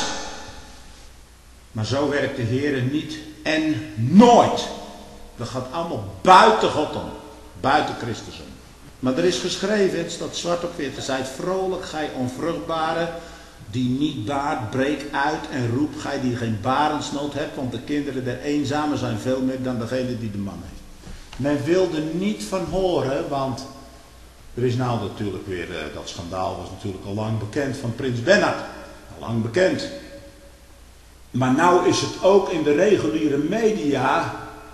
Maar zo werkt de Heer niet en nooit. Dat gaat allemaal buiten God om. Buiten Christus om. Maar er is geschreven, het staat zwart op wit. Er zijt vrolijk, gij onvruchtbare, die niet baart, breek uit en roep gij die geen barensnood hebt, want de kinderen der eenzamen zijn veel meer dan degene die de man heeft. Men wilde niet van horen, want er is nou natuurlijk weer, dat schandaal was natuurlijk al lang bekend van prins Bernhard. Al lang bekend. Maar nou is het ook in de reguliere media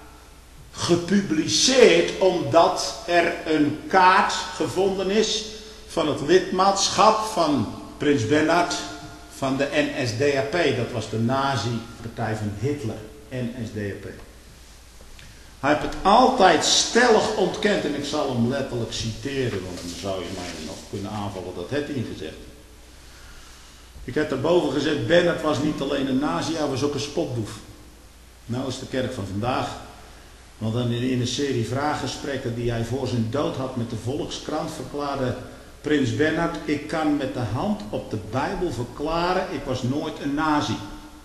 gepubliceerd omdat er een kaart gevonden is van het lidmaatschap van prins Bernhard van de NSDAP. Dat was de nazi-partij van Hitler, NSDAP. Hij heeft het altijd stellig ontkend en ik zal hem letterlijk citeren, want dan zou je mij nog kunnen aanvallen, dat heeft hij gezegd. Ik heb daarboven gezegd, Bernhard was niet alleen een nazi, hij was ook een spotboef. Nou is de kerk van vandaag, want dan in een serie vraaggesprekken die hij voor zijn dood had met de Volkskrant verklaarde prins Bernhard, ik kan met de hand op de Bijbel verklaren, ik was nooit een nazi.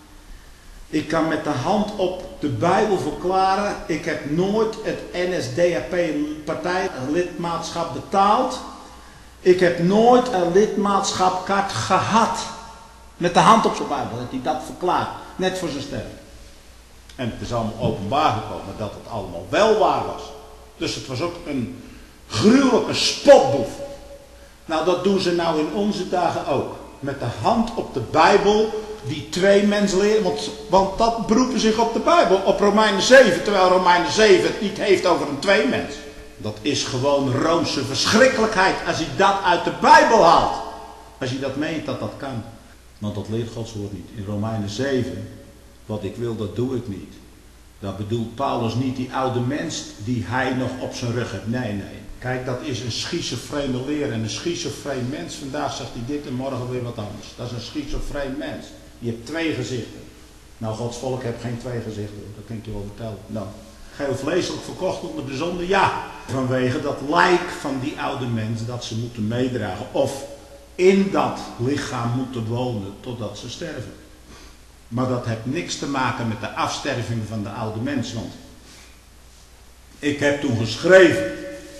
Ik kan met de hand op de Bijbel verklaren, ik heb nooit het NSDAP-partijlidmaatschap betaald. Ik heb nooit een lidmaatschapkaart gehad. Met de hand op zijn Bijbel heeft hij dat verklaard, net voor zijn sterven. En het is allemaal openbaar gekomen dat het allemaal wel waar was. Dus het was ook een gruwelijke spotboef. Nou, dat doen ze nou in onze dagen ook. Met de hand op de Bijbel, die twee mensen leren. Want dat beroepen zich op de Bijbel, op Romeinen 7. Terwijl Romeinen 7 het niet heeft over een tweemens. Dat is gewoon Roomse verschrikkelijkheid als hij dat uit de Bijbel haalt. Als je dat meent dat dat kan. Want dat leert Gods woord niet. In Romeinen 7, wat ik wil dat doe ik niet. Dat bedoelt Paulus niet die oude mens die hij nog op zijn rug heeft. Nee. Kijk, dat is een schizofrene leer. En een schizofreen mens, vandaag zegt hij dit en morgen weer wat anders. Dat is een schizofreen mens. Die heeft twee gezichten. Nou, Gods volk heeft geen twee gezichten. Dat kan ik je wel vertellen. Nou, geheel vleeselijk verkocht onder de zonde, ja. Vanwege dat lijk van die oude mens dat ze moeten meedragen. Of in dat lichaam moeten wonen totdat ze sterven. Maar dat heeft niks te maken met de afsterving van de oude mens. Want ik heb toen geschreven,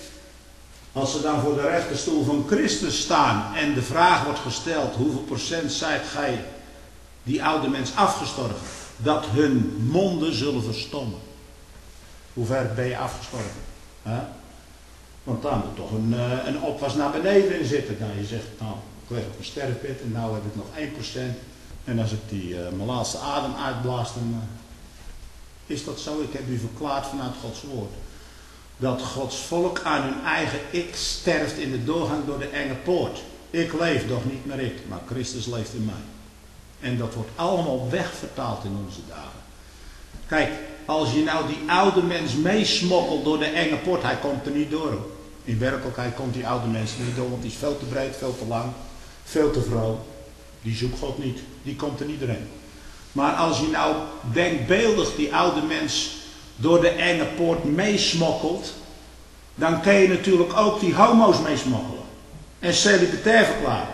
als ze dan voor de rechterstoel van Christus staan en de vraag wordt gesteld, hoeveel procent zijt gij die oude mens afgestorven? Dat hun monden zullen verstommen. Hoe ver ben je afgestorven? Huh? Want daar moet toch een opwas naar beneden in zitten. Nou, je zegt, nou, ik leg op een sterfbed en nou heb ik nog 1%. En als ik mijn laatste adem uitblaas, dan is dat zo. Ik heb u verklaard vanuit Gods woord. Dat Gods volk aan hun eigen ik sterft in de doorgang door de enge poort. Ik leef, doch niet meer ik, maar Christus leeft in mij. En dat wordt allemaal wegvertaald in onze dagen. Kijk, als je nou die oude mens meesmokkelt door de enge poort, hij komt er niet door. In werkelijkheid komt die oude mens niet door, want die is veel te breed, veel te lang, veel te vroom. Die zoekt God niet, die komt er niet doorheen. Maar als je nou denkbeeldig die oude mens door de enge poort meesmokkelt, dan kun je natuurlijk ook die homo's meesmokkelen. En celibatair verklaren.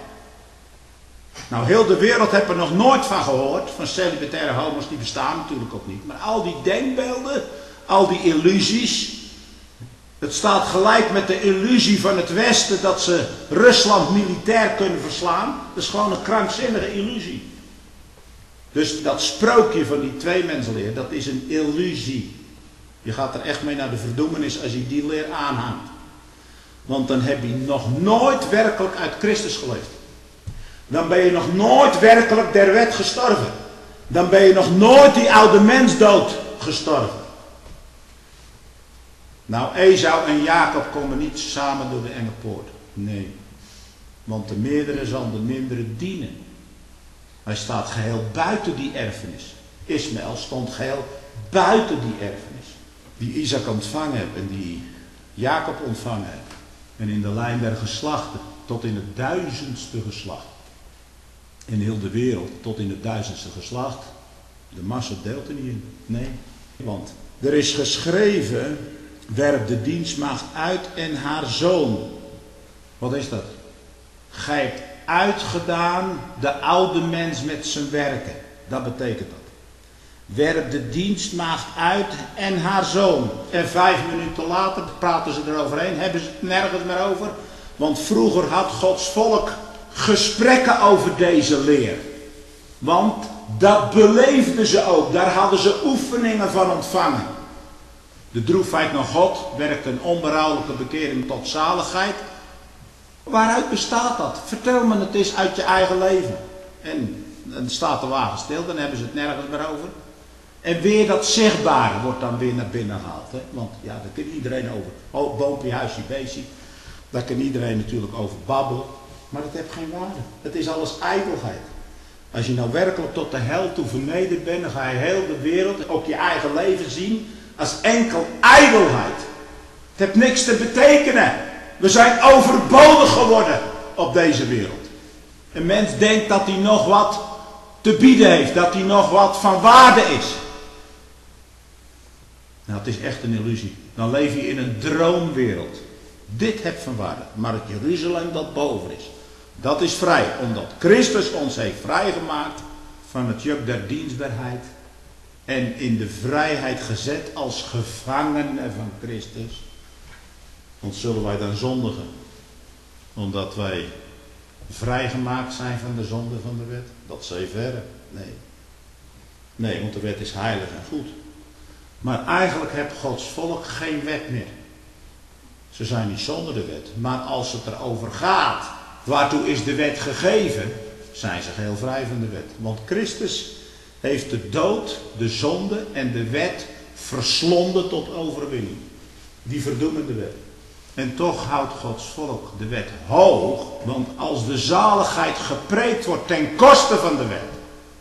Nou, heel de wereld heeft er nog nooit van gehoord, van celibataire homo's, die bestaan natuurlijk ook niet. Maar al die denkbeelden, al die illusies, het staat gelijk met de illusie van het Westen dat ze Rusland militair kunnen verslaan. Dat is gewoon een krankzinnige illusie. Dus dat sprookje van die tweemensleer, dat is een illusie. Je gaat er echt mee naar de verdoemenis als je die leer aanhangt. Want dan heb je nog nooit werkelijk uit Christus geleefd. Dan ben je nog nooit werkelijk der wet gestorven. Dan ben je nog nooit die oude mens dood gestorven. Nou, Esau en Jacob komen niet samen door de enge poort. Nee. Want de meerdere zal de mindere dienen. Hij staat geheel buiten die erfenis. Ismaël stond geheel buiten die erfenis. Die Isaac ontvangen heeft en die Jacob ontvangen heeft. En in de lijn der geslachten tot in het 1000ste geslacht. In heel de wereld tot in het 1000ste geslacht. De massa deelt er niet in. Nee. Want er is geschreven, werp de dienstmaagd uit en haar zoon. Wat is dat? Gij hebt uitgedaan de oude mens met zijn werken. Dat betekent dat. Werp de dienstmaagd uit en haar zoon. En 5 minuten later praten ze eroverheen. Hebben ze het nergens meer over. Want vroeger had Gods volk gesprekken over deze leer. Want dat beleefden ze ook. Daar hadden ze oefeningen van ontvangen. De droefheid naar God werkt een onberouwelijke bekering tot zaligheid. Waaruit bestaat dat? Vertel me het eens uit je eigen leven. En dan staat de wagen stil, dan hebben ze het nergens meer over. En weer dat zichtbare wordt dan weer naar binnen gehaald. Hè? Want ja, daar kan iedereen over. Oh, boompje, huisje, beestje. Daar kan iedereen natuurlijk over babbelen. Maar dat heeft geen waarde. Het is alles ijdelheid. Als je nou werkelijk tot de hel toe vernederd bent, dan ga je heel de wereld, ook je eigen leven zien, als enkel ijdelheid. Het heeft niks te betekenen. We zijn overbodig geworden op deze wereld. Een mens denkt dat hij nog wat te bieden heeft, dat hij nog wat van waarde is. Nou, het is echt een illusie. Dan leef je in een droomwereld. Dit heeft van waarde. Maar het Jeruzalem dat boven is, dat is vrij. Omdat Christus ons heeft vrijgemaakt van het juk der dienstbaarheid. En in de vrijheid gezet als gevangenen van Christus. Want zullen wij dan zondigen? Omdat wij vrijgemaakt zijn van de zonde van de wet? Dat zij verre. Nee. Nee, want de wet is heilig en goed. Maar eigenlijk heeft Gods volk geen wet meer. Ze zijn niet zonder de wet. Maar als het erover gaat, waartoe is de wet gegeven, zijn ze geheel vrij van de wet. Want Christus heeft de dood, de zonde en de wet verslonden tot overwinning. Die verdoemende wet. En toch houdt Gods volk de wet hoog. Want als de zaligheid gepreekt wordt ten koste van de wet,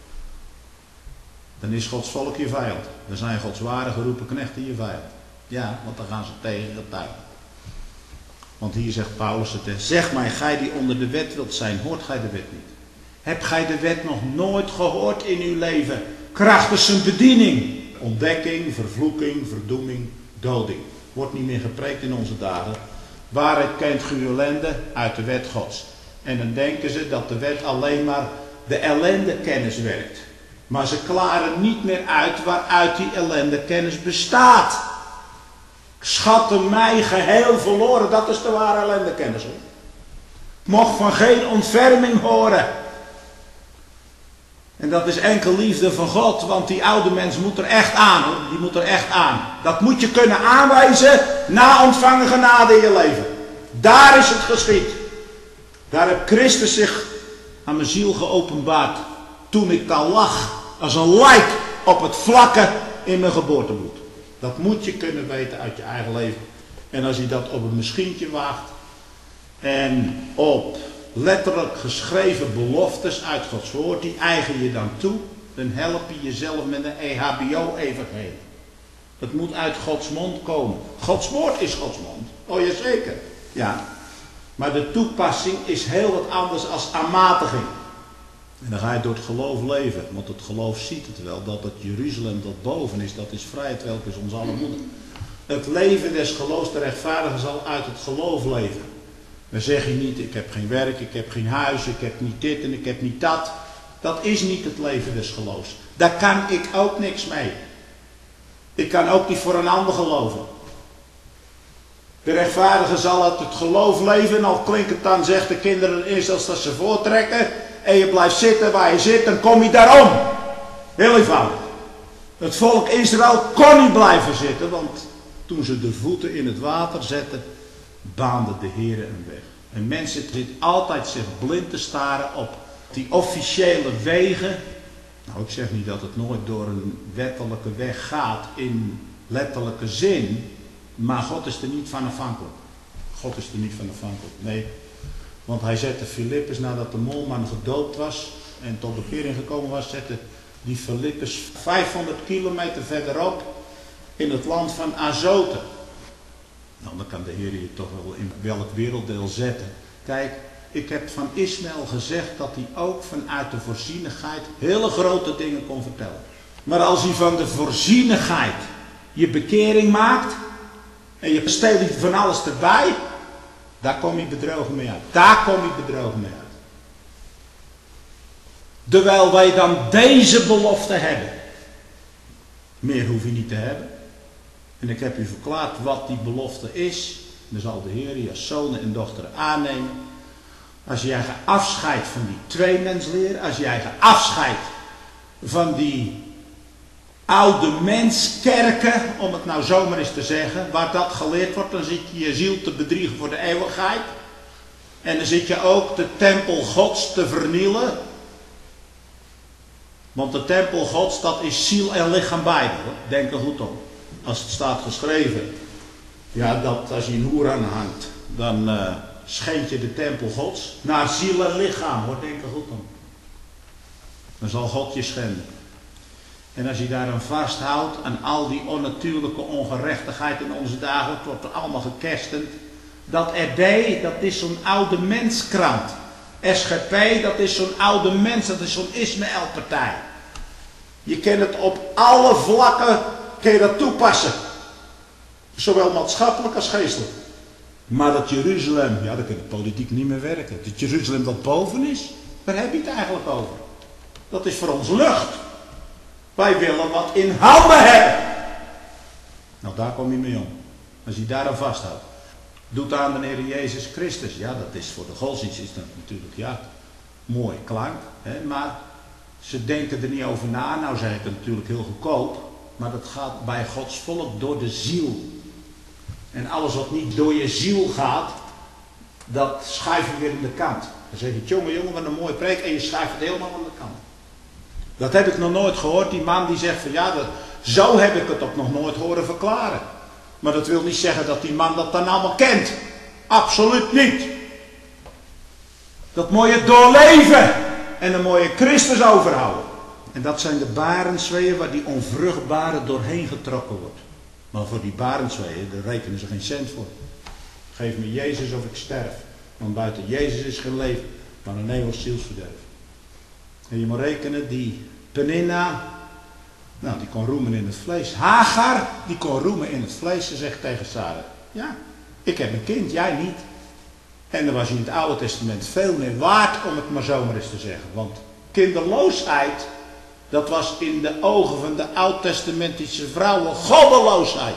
dan is Gods volk je vijand. Dan zijn Gods ware geroepen knechten je vijand. Ja, want dan gaan ze tegen getuigen. Want hier zegt Paulus het. Zeg mij, gij die onder de wet wilt zijn, hoort gij de wet niet? Hebt gij de wet nog nooit gehoord in uw leven? Krachtens zijn bediening. Ontdekking, vervloeking, verdoeming, doding. Wordt niet meer gepreekt in onze dagen. Waaruit kent gij uw ellende? Uit de wet Gods. En dan denken ze dat de wet alleen maar de ellendekennis werkt. Maar ze klaren niet meer uit waaruit die ellendekennis bestaat. Schatte mij geheel verloren, dat is de ware ellendekennis. Mocht van geen ontferming horen. En dat is enkel liefde van God, want die oude mens moet er echt aan. Hoor. Die moet er echt aan. Dat moet je kunnen aanwijzen na ontvangen genade in je leven. Daar is het geschied. Daar heeft Christus zich aan mijn ziel geopenbaard. Toen ik daar lag als een lijk op het vlakke in mijn geboortebloed. Dat moet je kunnen weten uit je eigen leven. En als je dat op een misschientje waagt en op letterlijk geschreven beloftes uit Gods woord, die eigen je dan toe, dan help je jezelf met een EHBO-evangelie. Het moet uit Gods mond komen. Gods woord is Gods mond. Oh ja, zeker. Ja. Maar de toepassing is heel wat anders als aanmatiging. En dan ga je door het geloof leven. Want het geloof ziet het wel. Dat het Jeruzalem dat boven is. Dat is vrijheid, welke is ons alle moeder. Het leven des geloofs, de rechtvaardige, zal uit het geloof leven. Dan zeg je niet, ik heb geen werk, ik heb geen huis, ik heb niet dit en ik heb niet dat. Dat is niet het leven des geloofs. Daar kan ik ook niks mee. Ik kan ook niet voor een ander geloven. De rechtvaardige zal uit het geloof leven. En al klinkt het dan, zegt de kinderen eerst als dat ze voortrekken. En je blijft zitten waar je zit, dan kom je daarom. Heel eenvoudig. Het volk Israël kon niet blijven zitten, want toen ze de voeten in het water zetten, baande de Heere een weg. Een mens zit altijd zich blind te staren op die officiële wegen. Nou, ik zeg niet dat het nooit door een wettelijke weg gaat in letterlijke zin, maar God is er niet van afhankelijk. God is er niet van afhankelijk, nee. Want hij zette Filippus, nadat de molman gedoopt was en tot bekering gekomen was, zette die Filippus 500 kilometer verderop in het land van Azote. Nou, dan kan de Heer je toch wel in welk werelddeel zetten. Kijk, ik heb van Ismaël gezegd dat hij ook vanuit de voorzienigheid hele grote dingen kon vertellen. Maar als hij van de voorzienigheid je bekering maakt en je steelt van alles erbij, daar kom je bedrogen mee uit. Daar kom je bedrogen mee uit. Terwijl wij dan deze belofte hebben. Meer hoef je niet te hebben. En ik heb u verklaard wat die belofte is. Dan zal de Heer je als zonen en dochteren aannemen. Als jij gaat afscheidt van die tweemensleer, als jij gaat afscheidt van die oude menskerken, om het nou zomaar eens te zeggen, waar dat geleerd wordt, dan zit je je ziel te bedriegen voor de eeuwigheid. En dan zit je ook de tempel Gods te vernielen. Want de tempel Gods, dat is ziel en lichaam beide. Denk er goed om. Als het staat geschreven, ja, dat als je een hoer aanhangt, dan schendt je de tempel Gods naar ziel en lichaam. Hoor, denk er goed om. Dan zal God je schenden. En als je daar aan vasthoudt, aan al die onnatuurlijke ongerechtigheid in onze dagen, het wordt er allemaal gekerstend. Dat RD, dat is zo'n oude menskrant. SGP, dat is zo'n oude mens, dat is zo'n Ismaël-partij. Je kan het op alle vlakken kan je dat toepassen. Zowel maatschappelijk als geestelijk. Maar dat Jeruzalem, ja, daar kan de politiek niet meer werken. Dat Jeruzalem dat boven is, waar heb je het eigenlijk over? Dat is voor ons lucht. Wij willen wat in handen hebben. Nou, daar kom je mee om. Als je daar aan vasthoudt. Doet aan de Heer Jezus Christus. Ja, dat is voor de godsdienst is dat natuurlijk, ja, mooi klank. Hè, maar ze denken er niet over na. Nou zeg ik het natuurlijk heel goedkoop. Maar dat gaat bij Gods volk door de ziel. En alles wat niet door je ziel gaat, dat schuif je weer in de kant. Dan zeg je, jongen, wat een mooie preek. En je schuift het helemaal aan de kant. Dat heb ik nog nooit gehoord. Die man die zegt van ja, zo heb ik het ook nog nooit horen verklaren. Maar dat wil niet zeggen dat die man dat dan allemaal kent. Absoluut niet. Dat mooie doorleven. En een mooie Christus overhouden. En dat zijn de barensweeën waar die onvruchtbare doorheen getrokken wordt. Maar voor die barensweeën, daar rekenen ze geen cent voor. Geef me Jezus of ik sterf. Want buiten Jezus is geen leven, maar een eeuwig zielsverderf. En je moet rekenen, die Peninna, nou die kon roemen in het vlees. Hagar, die kon roemen in het vlees. Ze zegt tegen Sarah, ja, ik heb een kind, jij niet. En dan was in het Oude Testament veel meer waard, om het maar zomaar eens te zeggen. Want kinderloosheid, dat was in de ogen van de oud-testamentische vrouwen goddeloosheid.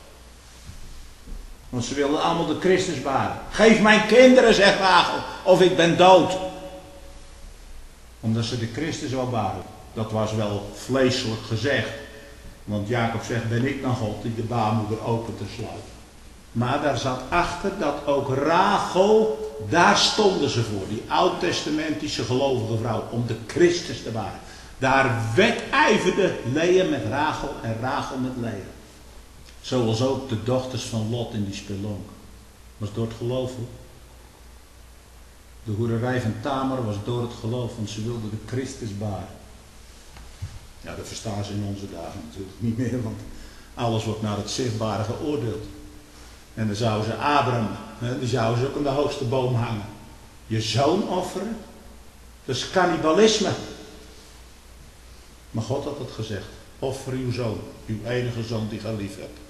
Want ze wilden allemaal de Christus baren. Geef mijn kinderen, zegt Rachel, of ik ben dood. Omdat ze de Christus wil baren. Dat was wel vleeselijk gezegd. Want Jacob zegt, ben ik dan God die de baarmoeder open te sluiten. Maar daar zat achter dat ook Rachel, daar stonden ze voor. Die oud-testamentische gelovige vrouw, om de Christus te baren. Daar wedijverde Lea met Rachel en Rachel met Lea. Zoals ook de dochters van Lot in die spelonk. Was door het geloof. Hoor. De hoererij van Tamar was door het geloof, want ze wilden de Christus baren. Ja, dat verstaan ze in onze dagen natuurlijk niet meer, want alles wordt naar het zichtbare geoordeeld. En dan zouden ze Abraham, die zouden ze ook aan de hoogste boom hangen. Je zoon offeren? Dat is cannibalisme. Maar God had het gezegd. Offer uw zoon, uw enige zoon die gij lief hebt.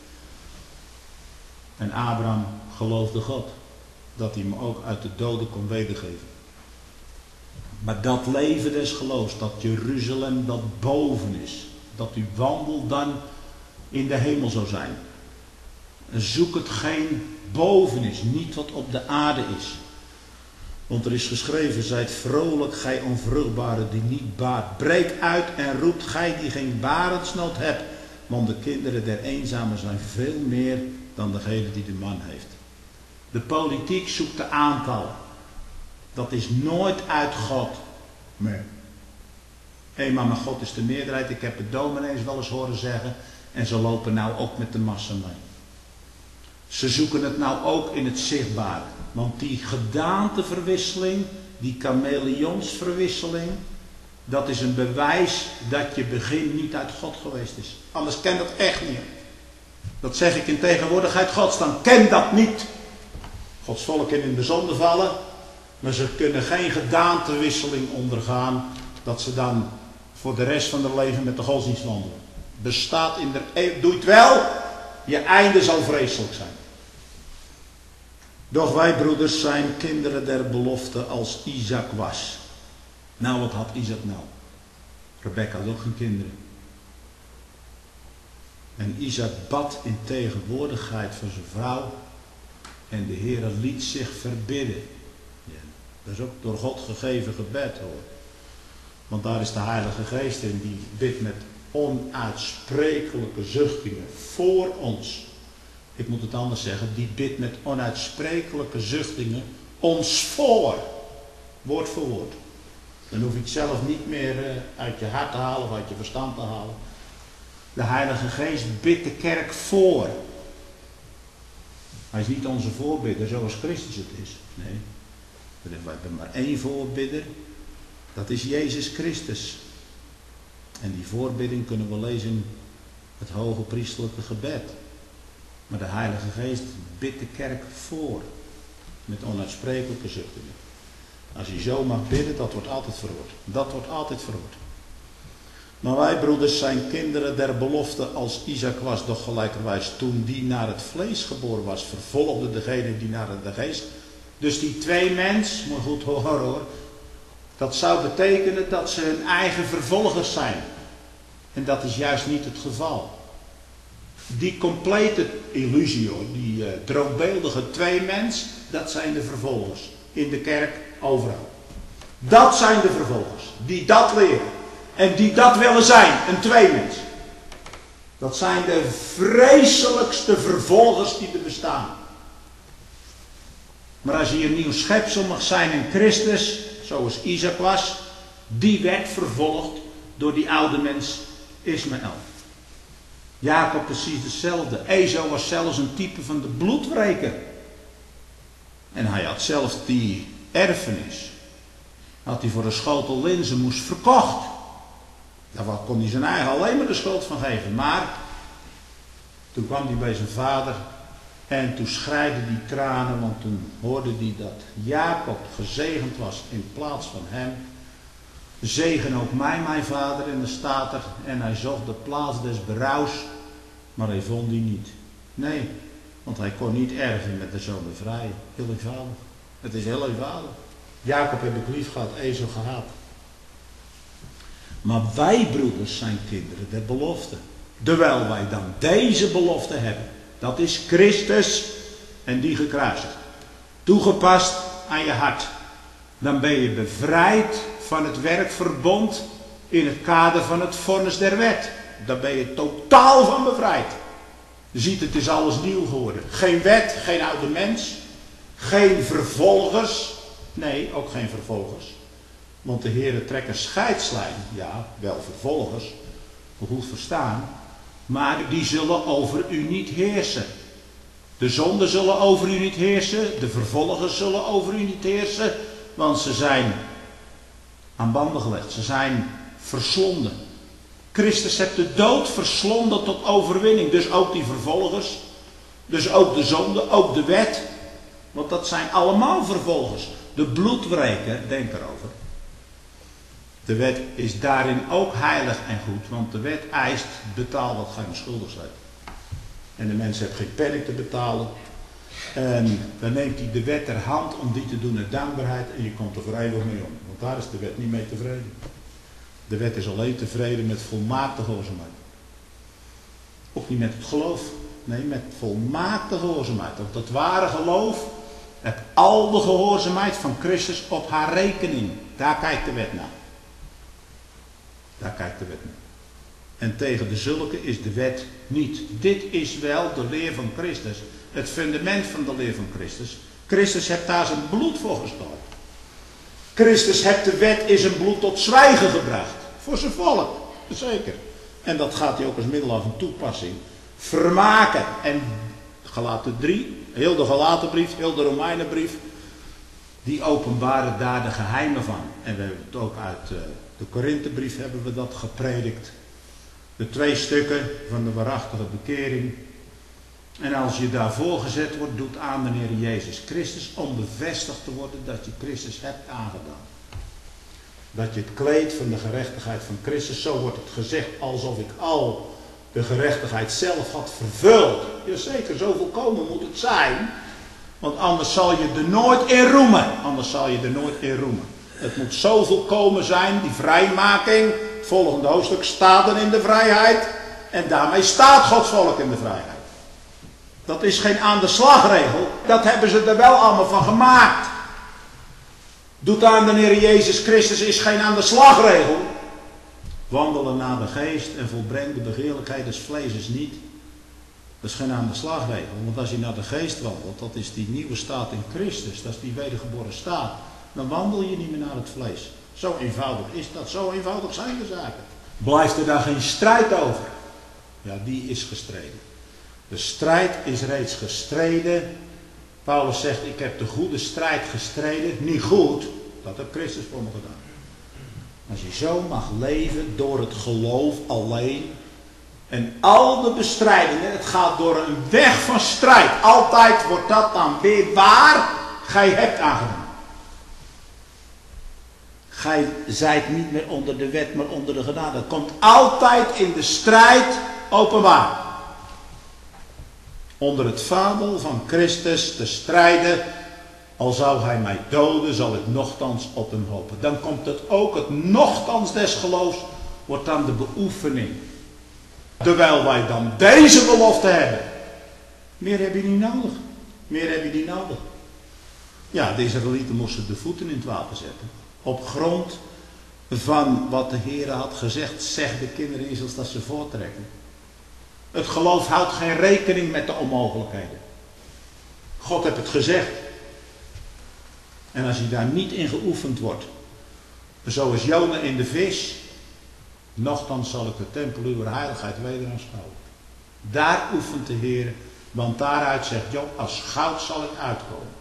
En Abraham geloofde God. Dat hij hem ook uit de doden kon wedergeven. Maar dat leven des geloofs, dat Jeruzalem dat boven is. Dat uw wandel dan in de hemel zou zijn. En zoek hetgeen boven is, niet wat op de aarde is. Want er is geschreven, zijt vrolijk, gij onvruchtbare die niet baart. Breek uit en roept gij die geen barendsnood hebt. Want de kinderen der eenzamen zijn veel meer dan degene die de man heeft. De politiek zoekt de aantallen. Dat is nooit uit God. Nee. Maar God is de meerderheid. Ik heb het dominees wel eens horen zeggen. En ze lopen nou ook met de massa mee. Ze zoeken het nou ook in het zichtbare. Want die gedaanteverwisseling, die chameleonsverwisseling, dat is een bewijs dat je begin niet uit God geweest is. Anders ken dat echt niet. Dat zeg ik in tegenwoordigheid Gods, dan ken dat niet. Gods volk kan in de zonde vallen, maar ze kunnen geen gedaanteverwisseling ondergaan, dat ze dan voor de rest van hun leven met de godsdienst wandelen. Bestaat in de eeuw, doe het wel, je einde zal vreselijk zijn. Doch wij, broeders, zijn kinderen der belofte als Isaac was. Nou, wat had Isaac nou? Rebekka had ook geen kinderen. En Isaac bad in tegenwoordigheid van zijn vrouw. En de Heere liet zich verbidden. Ja, Dat is ook door God gegeven gebed, hoor. Want daar is de Heilige Geest in, die bidt met onuitsprekelijke zuchtingen voor ons. Ik moet het anders zeggen, die bidt met onuitsprekelijke zuchtingen ons voor. Woord voor woord. Dan hoef ik zelf niet meer uit je hart te halen of uit je verstand te halen. De Heilige Geest bidt de kerk voor. Hij is niet onze voorbidder zoals Christus het is. Nee, we hebben maar één voorbidder. Dat is Jezus Christus. En die voorbidding kunnen we lezen in het hoge priesterlijke gebed. Maar de Heilige Geest bidt de kerk voor. Met onuitsprekelijke zuchtingen. Als je zo mag bidden, dat wordt altijd verhoord. Dat wordt altijd verhoord. Maar wij, broeders, zijn kinderen der belofte als Isaac was, doch gelijkerwijs toen die naar het vlees geboren was, vervolgde degene die naar de geest. Dus die twee mens, maar goed hoor, dat zou betekenen dat ze hun eigen vervolgers zijn. En dat is juist niet het geval. Die complete illusie, hoor, die droombeeldige twee mens, dat zijn de vervolgers. In de kerk, overal. Dat zijn de vervolgers, die dat leren. En die dat willen zijn, een tweemens. Dat zijn de vreselijkste vervolgers die er bestaan. Maar als je een nieuw schepsel mag zijn in Christus, zoals Isaac was, die werd vervolgd door die oude mens Ismaël. Jacob precies hetzelfde. Esau was zelfs een type van de bloedwreker. En hij had zelf die erfenis. Had hij voor een schotel linzen moest verkocht. Daar kon hij zijn eigen alleen maar de schuld van geven. Maar toen kwam hij bij zijn vader en toen schreide die tranen, want toen hoorde hij dat Jacob gezegend was in plaats van hem. Zegen ook mij, mijn vader, en dan staat er, en hij zocht de plaats des berouws, maar hij vond die niet. Nee, want hij kon niet erven met de zoon bevrijden. Heel eenvoudig. Het is heel eenvoudig. Jacob heb ik lief gehad, Esau gehaat. Maar wij, broeders, zijn kinderen der belofte. Terwijl wij dan deze belofte hebben. Dat is Christus en die gekruisigd. Toegepast aan je hart. Dan ben je bevrijd van het werkverbond in het kader van het vonnis der wet. Daar ben je totaal van bevrijd. Je ziet, het is alles nieuw geworden. Geen wet, geen oude mens. Geen vervolgers. Nee, ook geen vervolgers. Want de Heere trekt een scheidslijn. Ja, wel vervolgers. Goed verstaan. Maar die zullen over u niet heersen. De zonden zullen over u niet heersen. De vervolgers zullen over u niet heersen. Want ze zijn aan banden gelegd. Ze zijn verslonden. Christus heeft de dood verslonden tot overwinning. Dus ook die vervolgers. Dus ook de zonde, ook de wet. Want dat zijn allemaal vervolgers. De bloedwreker, denk erover. De wet is daarin ook heilig en goed. Want de wet eist, betaal wat gij schuldig zijt. En de mens heeft geen penning te betalen. En dan neemt hij de wet ter hand om die te doen uit dankbaarheid. En je komt er voor eeuwig mee om. Want daar is de wet niet mee tevreden. De wet is alleen tevreden met volmaakte gehoorzaamheid. Ook niet met het geloof. Nee, met volmaakte gehoorzaamheid. Want het ware geloof heeft al de gehoorzaamheid van Christus op haar rekening. Daar kijkt de wet naar. Daar kijkt de wet naar. En tegen de zulke is de wet niet. Dit is wel de leer van Christus. Het fundament van de leer van Christus. Christus heeft daar zijn bloed voor gestort. Christus heeft de wet in zijn bloed tot zwijgen gebracht. Voor zijn volk. Zeker. En dat gaat hij ook als middel aan van toepassing. Vermaken. En Galaten 3. Heel de Galatenbrief. Heel de Romeinenbrief. Die openbaren daar de geheimen van. En we hebben het ook uit de Korinthebrief hebben we dat gepredikt. De 2 stukken van de waarachtige bekering. En als je daarvoor gezet wordt, doet aan de Heer Jezus Christus om bevestigd te worden dat je Christus hebt aangedaan. Dat je het kleed van de gerechtigheid van Christus, zo wordt het gezegd alsof ik al de gerechtigheid zelf had vervuld. Jazeker, zo volkomen moet het zijn. Want anders zal je er nooit in roemen. Anders zal je er nooit in roemen. Het moet zo volkomen zijn, die vrijmaking. Het volgende hoofdstuk staat er in de vrijheid. En daarmee staat Gods volk in de vrijheid. Dat is geen aan de slagregel. Dat hebben ze er wel allemaal van gemaakt. Doet aan de Heer Jezus Christus is geen aan de slagregel. Wandelen naar de geest en volbreng de begeerlijkheid des vlees niet. Dat is geen aan de slagregel. Want als je naar de geest wandelt, dat is die nieuwe staat in Christus. Dat is die wedergeboren staat. Dan wandel je niet meer naar het vlees. Zo eenvoudig is dat. Zo eenvoudig zijn de zaken. Blijft er daar geen strijd over? Ja, die is gestreden. De strijd is reeds gestreden. Paulus zegt, ik heb de goede strijd gestreden. Niet goed, dat heeft Christus voor me gedaan. Als je zo mag leven door het geloof alleen. En al de bestrijdingen, het gaat door een weg van strijd. Altijd wordt dat dan weer waar gij hebt aangedaan. Gij zijt niet meer onder de wet, maar onder de genade. Het komt altijd in de strijd openbaar. Onder het vaandel van Christus te strijden. Al zou hij mij doden, zal ik nochtans op hem hopen. Dan komt het ook, het nochtans des geloofs, wordt dan de beoefening. Terwijl wij dan deze belofte hebben. Meer heb je niet nodig. Meer heb je niet nodig. Ja, de Israëlieten moesten de voeten in het water zetten. Op grond van wat de Heer had gezegd, zegt de kinderen Israëls dat ze voortrekken. Het geloof houdt geen rekening met de onmogelijkheden. God heeft het gezegd. En als je daar niet in geoefend wordt, zoals Jona in de vis, nochtans zal ik de tempel uw heiligheid weder aanschouwen. Daar oefent de Heer, want daaruit zegt Job, als goud zal ik uitkomen.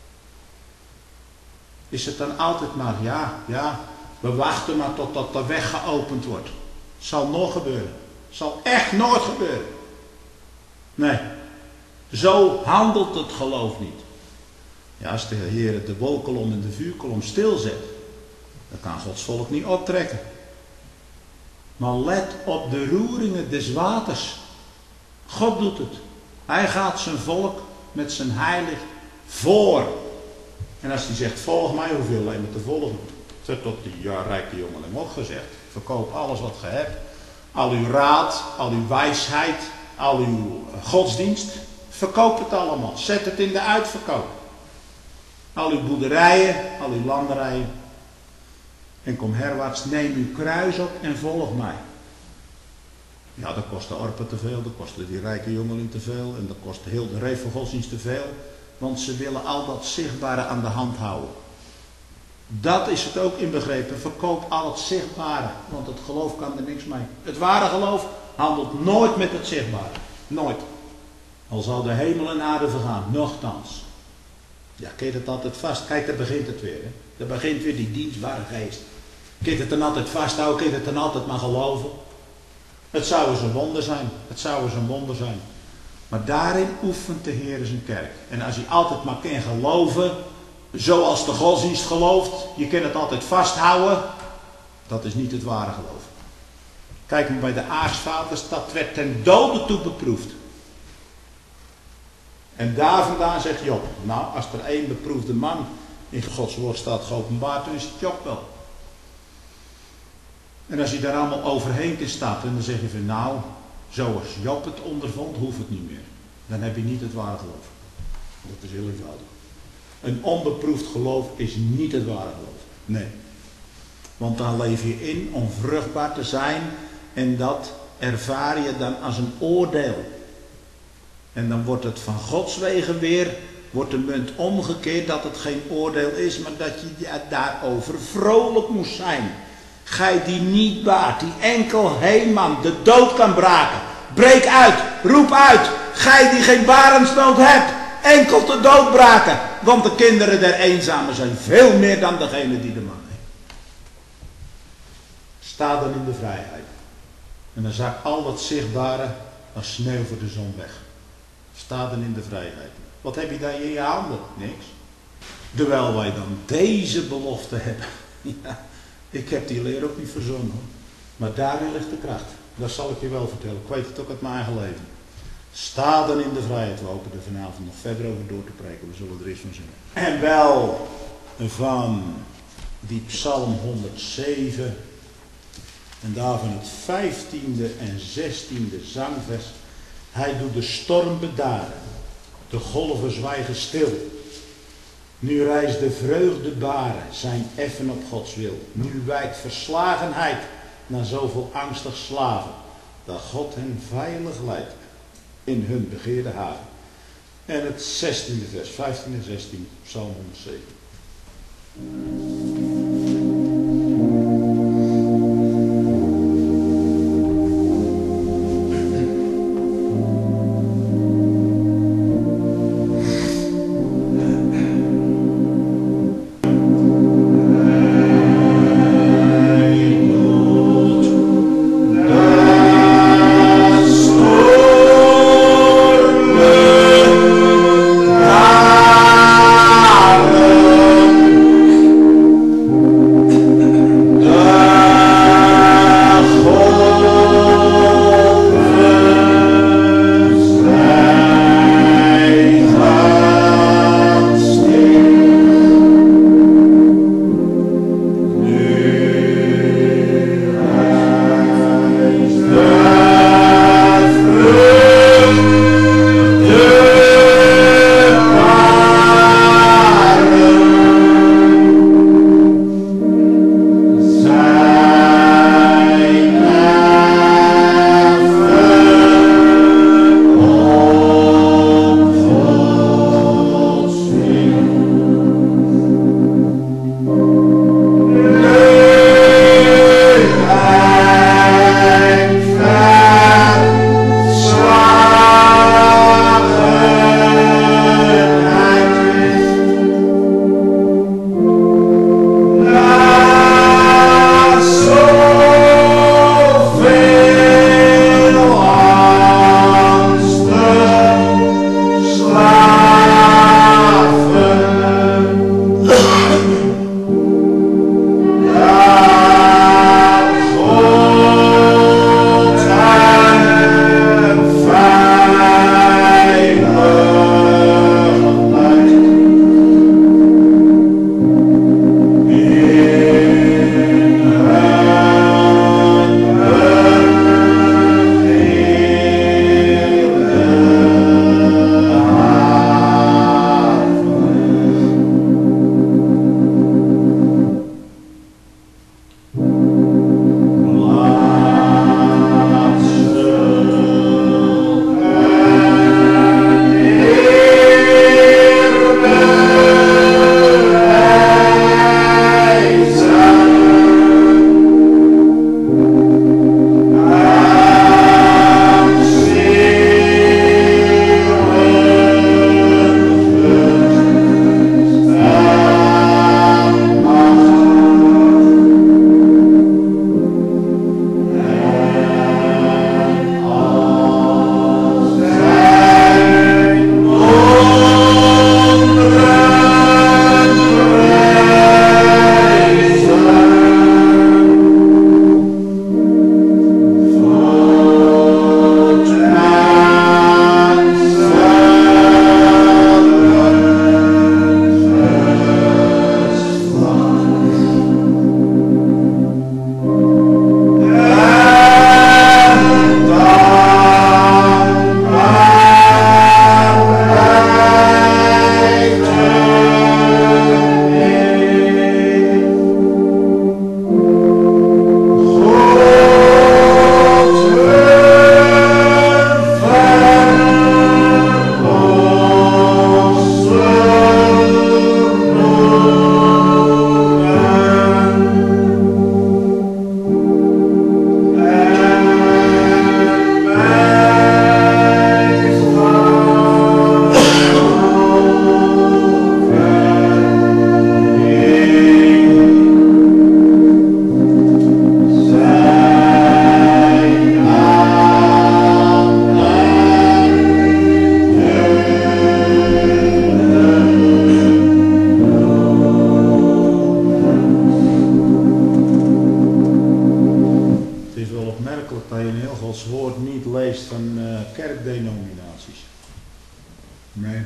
Is het dan altijd maar, ja, we wachten maar totdat de weg geopend wordt. Zal nooit gebeuren. Zal echt nooit gebeuren. Nee, zo handelt het geloof niet. Ja, als de Heer de wolkolom en de vuurkolom stilzet, dan kan Gods volk niet optrekken. Maar let op de roeringen des waters. God doet het. Hij gaat zijn volk met zijn heilig voor. En als hij zegt, volg mij, hoeveel alleen maar te volgen. Dat tot die rijke jongeling ook gezegd. Verkoop alles wat je hebt. Al uw raad, al uw wijsheid, al uw godsdienst. Verkoop het allemaal. Zet het in de uitverkoop. Al uw boerderijen, al uw landerijen. En kom herwaarts, neem uw kruis op en volg mij. Ja, dat kostte Orpa te veel, dat kostte die rijke jongeling te veel. En dat kostte heel de reef van godsdienst te veel. Want ze willen al dat zichtbare aan de hand houden. Dat is het ook inbegrepen. Verkoop al het zichtbare. Want het geloof kan er niks mee. Het ware geloof handelt nooit met het zichtbare. Nooit. Al zal de hemel en aarde vergaan. Nochtans. Ja, keer het altijd vast. Kijk, daar begint het weer. Hè? Daar begint weer die dienstbare geest. Keer het dan altijd vasthouden. Keer het dan altijd maar geloven. Het zou eens een wonder zijn. Het zou eens een wonder zijn. Maar daarin oefent de Heer zijn kerk. En als je altijd maar kan geloven, zoals de godsdienst gelooft, je kan het altijd vasthouden, dat is niet het ware geloof. Kijk maar bij de aartsvaders, dat werd ten dode toe beproefd. En daar vandaan zegt Job, nou als er één beproefde man in Gods woord staat geopenbaard, dan is het Job wel. En als je daar allemaal overheen kan stappen, dan zeg je van nou, zoals Job het ondervond, hoeft het niet meer. Dan heb je niet het ware geloof. Dat is heel eenvoudig. Een onbeproefd geloof is niet het ware geloof. Nee. Want dan leef je in om vruchtbaar te zijn. En dat ervaar je dan als een oordeel. En dan wordt het van Gods wegen weer, wordt de munt omgekeerd dat het geen oordeel is, maar dat je daarover vrolijk moest zijn. Gij die niet baart, die enkel Heeman de dood kan braken. Breek uit, roep uit. Gij die geen barensnood hebt, enkel de dood braken. Want de kinderen der eenzamen zijn veel meer dan degene die de man heeft. Sta dan in de vrijheid. En dan zakt al dat zichtbare als sneeuw voor de zon weg. Sta dan in de vrijheid. Wat heb je daar in je handen? Niks. Terwijl wij dan deze belofte hebben. Ja, ik heb die leer ook niet verzonnen. Hoor. Maar daarin ligt de kracht. Dat zal ik je wel vertellen. Ik weet het ook uit mijn eigen leven. Sta dan in de vrijheid. We hopen er vanavond nog verder over door te preken. We zullen er eens van zingen. En wel van die Psalm 107. En daarvan het 15e en 16e zangvers. Hij doet de storm bedaren. De golven zwijgen stil. Nu rijst de vreugdebaren zijn effen op Gods wil. Nu wijkt verslagenheid naar zoveel angstig slaven, dat God hen veilig leidt in hun begeerde haven. En het 16e vers, 15 en 16, Psalm 107. Nee.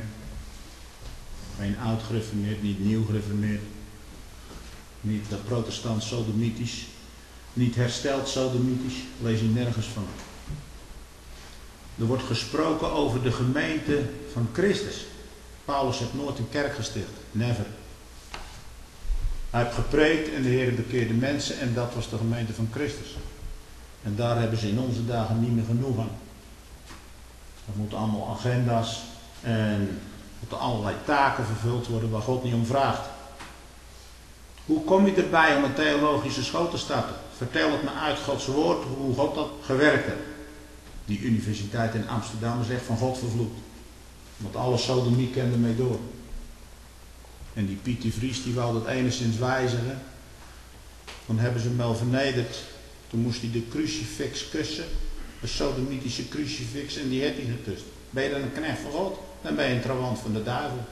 Geen oud gereformeerd, niet nieuw gereformeerd. Niet protestant sodomitisch. Niet hersteld sodomitisch. Lees je nergens van. Er wordt gesproken over de gemeente van Christus. Paulus heeft nooit een kerk gesticht. Never. Hij heeft gepreekt en de Heer bekeerde mensen en dat was de gemeente van Christus. En daar hebben ze in onze dagen niet meer genoeg aan. Er moeten allemaal agenda's en moeten allerlei taken vervuld worden waar God niet om vraagt. Hoe kom je erbij om een theologische school te starten? Vertel het me uit Gods woord hoe God dat gewerkt heeft. Die universiteit in Amsterdam is echt van God vervloekt. Want alle sodomie kende mee door. En die Piet de Vries die wou dat enigszins wijzigen. Dan hebben ze hem wel vernederd. Toen moest hij de crucifix kussen. Een sodomitische crucifix en die heeft hij gekust. Ben je dan een knecht van God? Dan ben je een trawant van de duivel.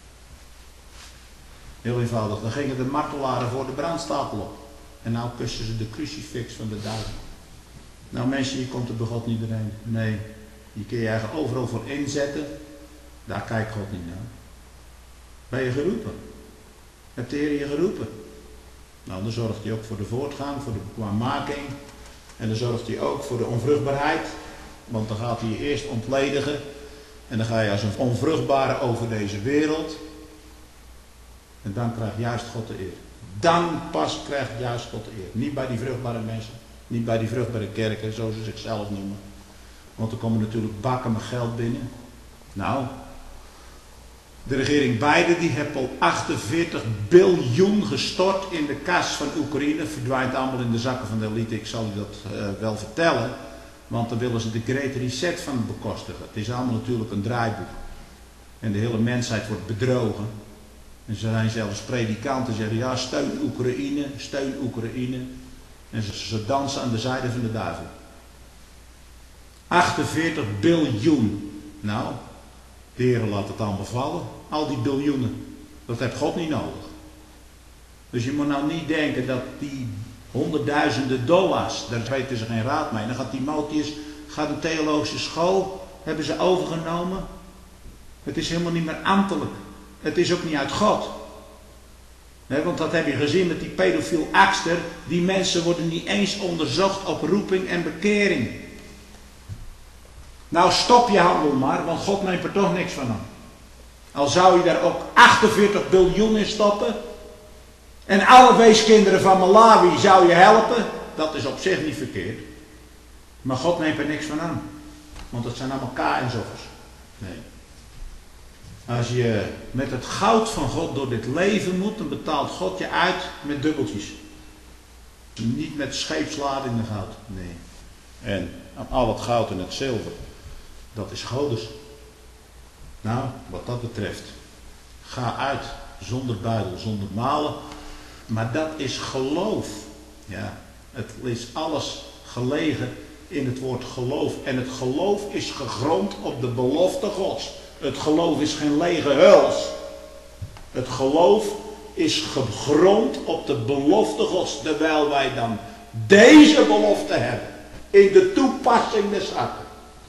Heel eenvoudig. Dan gingen de martelaren voor de brandstapel op. En nou kussen ze de crucifix van de duivel. Nou mensen, je komt er bij God niet doorheen. Nee, je kun je eigen overal voor inzetten. Daar kijkt God niet naar. Ben je geroepen? Hebt de Heer je geroepen? Nou, dan zorgt hij ook voor de voortgang, voor de bekwaammaking. En dan zorgt hij ook voor de onvruchtbaarheid. Want dan gaat hij je eerst ontledigen. En dan ga je als een onvruchtbare over deze wereld. En dan krijgt juist God de eer. Dan pas krijgt juist God de eer. Niet bij die vruchtbare mensen. Niet bij die vruchtbare kerken, zoals ze zichzelf noemen. Want er komen natuurlijk bakken met geld binnen. Nou, de regering Biden die heeft al 48 biljoen gestort in de kas van Oekraïne. Verdwijnt allemaal in de zakken van de elite. Ik zal u dat wel vertellen. Want dan willen ze de Great Reset van bekostigen. Het is allemaal natuurlijk een draaiboek. En de hele mensheid wordt bedrogen. En er zijn zelfs predikanten die zeggen, ja, steun Oekraïne, steun Oekraïne. En ze dansen aan de zijde van de duivel. 48 biljoen. Nou, de Heer laat het allemaal vallen. Al die biljoenen. Dat heeft God niet nodig. Dus je moet nou niet denken dat die honderdduizenden dollars, daar weten ze geen raad mee. Dan gaat Timotheus, gaat een theologische school, hebben ze overgenomen. Het is helemaal niet meer ambtelijk. Het is ook niet uit God. Want dat heb je gezien met die pedofiel Axter. Die mensen worden niet eens onderzocht op roeping en bekering. Nou stop je handel maar, want God neemt er toch niks van aan. Al zou je daar ook 48 biljoen in stoppen. En alle weeskinderen van Malawi zou je helpen. Dat is op zich niet verkeerd. Maar God neemt er niks van aan. Want dat zijn allemaal K-en-zoffers. Nee. Als je met het goud van God door dit leven moet, dan betaalt God je uit met dubbeltjes. Niet met scheepsladingen goud. Nee. En al het goud en het zilver, dat is Godes. Nou, wat dat betreft, ga uit zonder buidel, zonder malen. Maar dat is geloof. Ja, het is alles gelegen in het woord geloof. En het geloof is gegrond op de belofte Gods. Het geloof is geen lege huls. Het geloof is gegrond op de belofte Gods. Terwijl wij dan deze belofte hebben. In de toepassing des harten.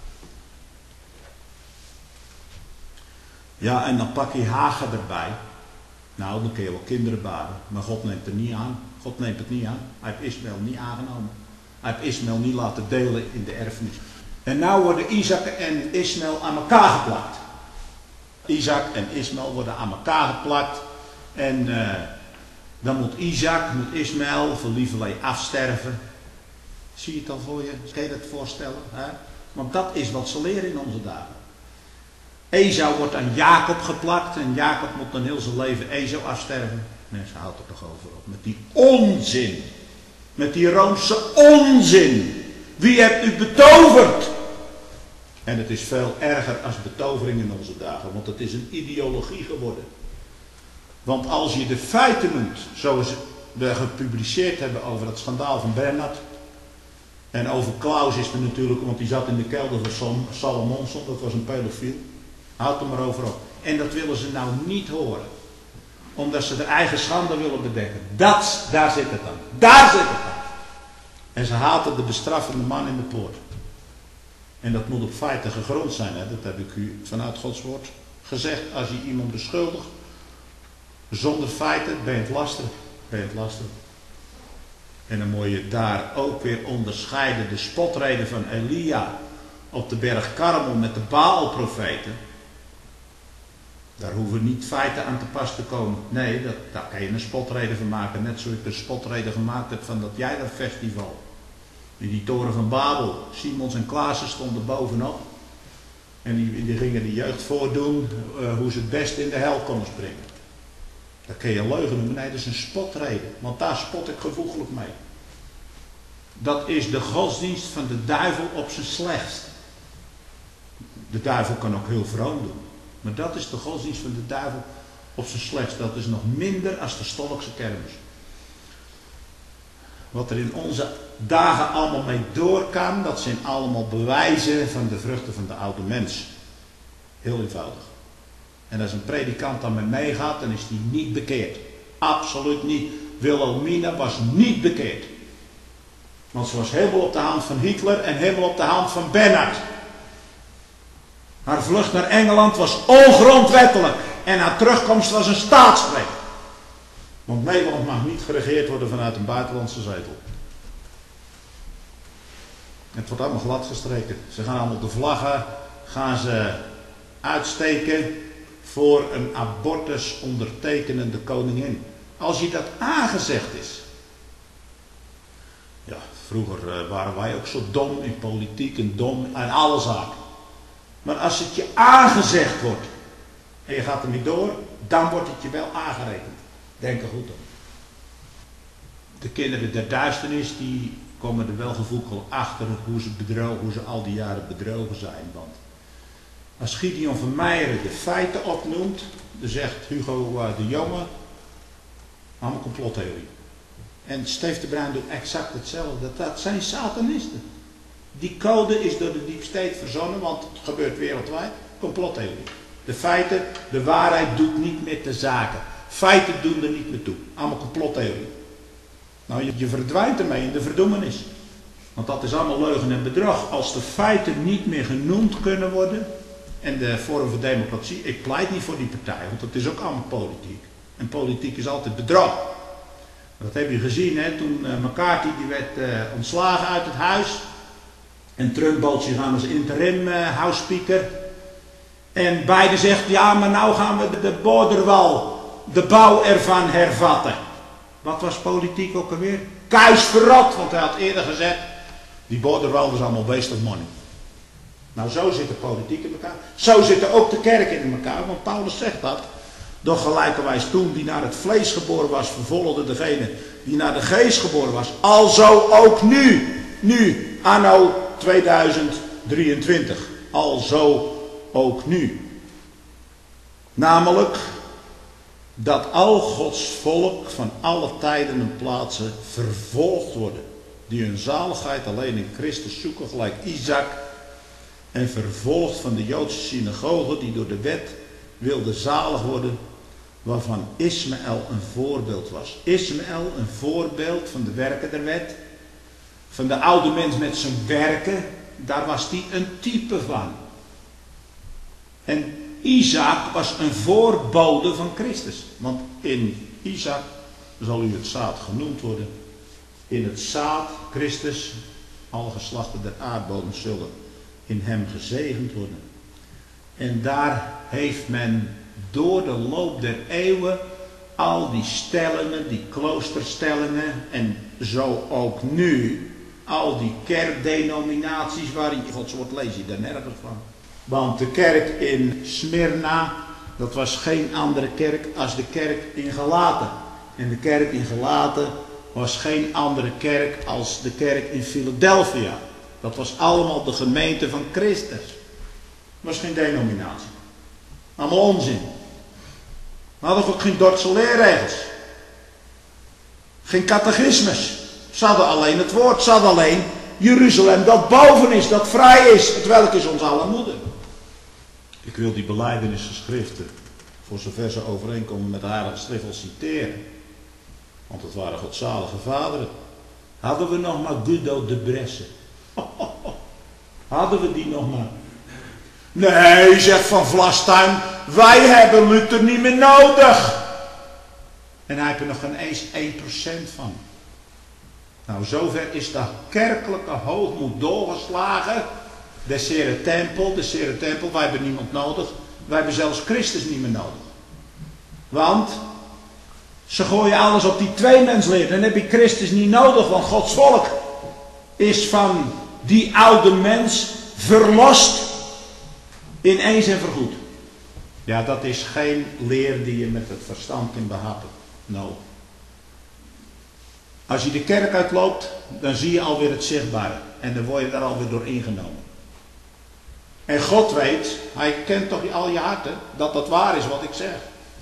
Ja, en dan pak je Hagar erbij. Nou, dan kun je wel kinderen baren. Maar God neemt het niet aan. God neemt het niet aan. Hij heeft Ismaël niet aangenomen. Hij heeft Ismaël niet laten delen in de erfenis. En nou worden Isaac en Ismaël aan elkaar geplakt. Isaac en Ismaël worden aan elkaar geplakt. En dan moet Ismaël voor lieverlee afsterven. Zie je het al voor je? Kun je dat voorstellen? Hè? Want dat is wat ze leren in onze dagen. Esau wordt aan Jacob geplakt. En Jacob moet dan heel zijn leven Esau afsterven. Mensen houdt er toch over op. Met die onzin. Met die Roomse onzin. Wie hebt u betoverd? En het is veel erger als betovering in onze dagen. Want het is een ideologie geworden. Want als je de feiten noemt. Zoals we gepubliceerd hebben over het schandaal van Bernhard. En over Klaus is er natuurlijk. Want die zat in de kelder van Salomonson. Dat was een pedofiel. Houd er maar over op. En dat willen ze nou niet horen. Omdat ze de eigen schande willen bedekken. Daar zit het aan. Daar zit het aan. En ze haten de bestraffende man in de poort. En dat moet op feiten gegrond zijn. Hè? Dat heb ik u vanuit Gods woord gezegd. Als je iemand beschuldigt. Zonder feiten ben je het lastig. En dan moet je daar ook weer onderscheiden. De spotreden van Elia. Op de berg Karmel met de Baalprofeten. Daar hoeven niet feiten aan te pas te komen. Nee, daar kan je een spotreden van maken. Net zoals ik een spotreden gemaakt heb van dat Jijder-festival. In die toren van Babel. Simons en Klaassen stonden bovenop. En die gingen de jeugd voordoen hoe ze het beste in de hel konden springen. Dat kun je leugen noemen. Nee, dat is een spotreden. Want daar spot ik gevoeglijk mee. Dat is de godsdienst van de duivel op zijn slechtst. De duivel kan ook heel vroom doen. Maar dat is de godsdienst van de duivel op zijn slechtst. Dat is nog minder als de stolkse kermis. Wat er in onze dagen allemaal mee door kan, dat zijn allemaal bewijzen van de vruchten van de oude mens. Heel eenvoudig. En als een predikant dan met meegaat, dan is die niet bekeerd. Absoluut niet. Wilhelmina was niet bekeerd. Want ze was helemaal op de hand van Hitler en helemaal op de hand van Bernhard. Haar vlucht naar Engeland was ongrondwettelijk. En haar terugkomst was een staatsgreep. Want Nederland mag niet geregeerd worden vanuit een buitenlandse zetel. Het wordt allemaal gladgestreken. Ze gaan allemaal de vlaggen uitsteken voor een abortus ondertekenende koningin. Als je dat aangezegd is. Ja, vroeger waren wij ook zo dom in politiek en dom in alle zaken. Maar als het je aangezegd wordt en je gaat er niet door, dan wordt het je wel aangerekend. Denk er goed aan. De kinderen der duisternis die komen er wel gevoelig achter hoe ze al die jaren bedrogen zijn. Want als Gideon van Meijeren de feiten opnoemt, dan zegt Hugo de Jonge, allemaal complottheorie. En Steve de Bruin doet exact hetzelfde. Dat zijn satanisten. Die code is door de Deep State verzonnen, want het gebeurt wereldwijd. Complottheorie. De feiten, de waarheid doet niet meer te zaken. Feiten doen er niet meer toe. Allemaal complottheorie. Nou, je verdwijnt ermee in de verdoemenis. Want dat is allemaal leugen en bedrog. Als de feiten niet meer genoemd kunnen worden, en de Forum voor Democratie, ik pleit niet voor die partij, want dat is ook allemaal politiek. En politiek is altijd bedrog. Dat heb je gezien, hè, toen McCarthy die werd ontslagen uit het huis. En Trump bood zich aan als interim house speaker. En Biden zegt, ja, maar nou gaan we de borderwall, de bouw ervan hervatten. Wat was politiek ook alweer? Kuisverrot, want hij had eerder gezegd, die borderwall is allemaal waste of money. Nou, zo zit de politiek in elkaar. Zo zit ook de kerk in elkaar, want Paulus zegt dat. Doch gelijkerwijs toen die naar het vlees geboren was, vervolgde degene die naar de geest geboren was. Alzo ook nu, anno 2023. Alzo ook nu. Namelijk dat al Gods volk van alle tijden en plaatsen vervolgd worden. Die hun zaligheid alleen in Christus zoeken, gelijk Isaac. En vervolgd van de Joodse synagogen die door de wet wilden zalig worden. Waarvan Ismaël een voorbeeld was. Ismaël een voorbeeld van de werken der wet. Van de oude mens met zijn werken. Daar was hij een type van. En Isaac was een voorbode van Christus. Want in Isaac zal u het zaad genoemd worden. In het zaad, Christus, alle geslachten der aardbodem zullen in hem gezegend worden. En daar heeft men door de loop der eeuwen al die stellingen, die kloosterstellingen en zo ook nu al die kerkdenominaties waarin Gods woord lees je daar nergens van. Want de kerk in Smyrna, dat was geen andere kerk als de kerk in Galaten. En de kerk in Galaten was geen andere kerk als de kerk in Philadelphia. Dat was allemaal de gemeente van Christus. Dat was geen denominatie. Allemaal onzin. We hadden ook geen Dordtse leerregels. Geen catechismus. Ze hadden alleen het woord. Ze hadden alleen Jeruzalem dat boven is, dat vrij is. Het welk is ons alle moeder. Ik wil die belijdenisgeschriften, voor zover ze overeenkomen met de Heilige Schrift, wel citeren. Want het waren godzalige vaderen. Hadden we nog maar Guido de Bresse. Hadden we die nog maar. Nee, zegt Van Vlastuin, wij hebben Luther niet meer nodig. En hij heeft er nog geen eens 1% van. Nou, zover is de kerkelijke hoogmoed doorgeslagen. De Sere Tempel, wij hebben niemand nodig. Wij hebben zelfs Christus niet meer nodig. Want ze gooien alles op die tweemensleer. Dan heb je Christus niet nodig, want Gods volk is van die oude mens verlost in eens en voorgoed. Ja, dat is geen leer die je met het verstand kunt behappen. No. Als je de kerk uitloopt, dan zie je alweer het zichtbare. En dan word je daar alweer door ingenomen. En God weet, hij kent toch al je harten, dat dat waar is wat ik zeg.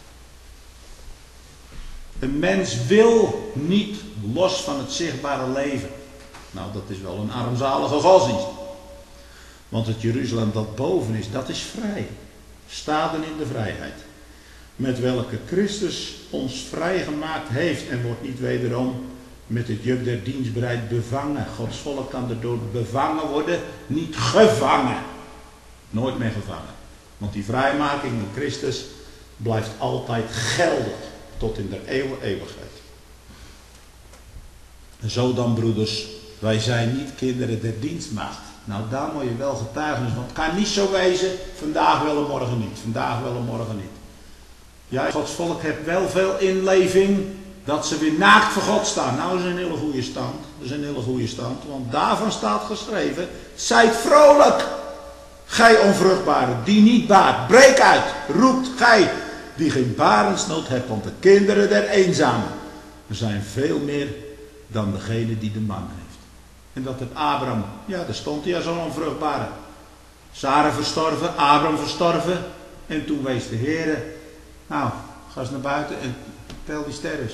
Een mens wil niet los van het zichtbare leven. Nou, dat is wel een armzalige godsdienst. Want het Jeruzalem dat boven is, dat is vrij. Staden in de vrijheid. Met welke Christus ons vrijgemaakt heeft en wordt niet wederom met het juk der dienstbaarheid bevangen. Gods volk kan erdoor bevangen worden, niet gevangen. Nooit meer gevangen. Want die vrijmaking in Christus blijft altijd geldig. Tot in de eeuwigheid. En zo dan, broeders, wij zijn niet kinderen der dienstmaagd. Nou, daar moet je wel getuigenis, want het kan niet zo wezen, vandaag wel en morgen niet. Vandaag wel en morgen niet. Ja, Gods volk heeft wel veel inleving dat ze weer naakt voor God staan. Nou, dat is een hele goede stand. Dat is een hele goede stand, want daarvan staat geschreven, zijt vrolijk, gij onvruchtbare, die niet baart. Breek uit, roept gij, die geen barensnood hebt, want de kinderen der eenzamen zijn veel meer dan degene die de man heeft. En dat het Abraham, ja, daar stond hij als zo'n onvruchtbare. Sarah verstorven, Abraham verstorven. En toen wees de Heer, nou, ga eens naar buiten en tel die sterren.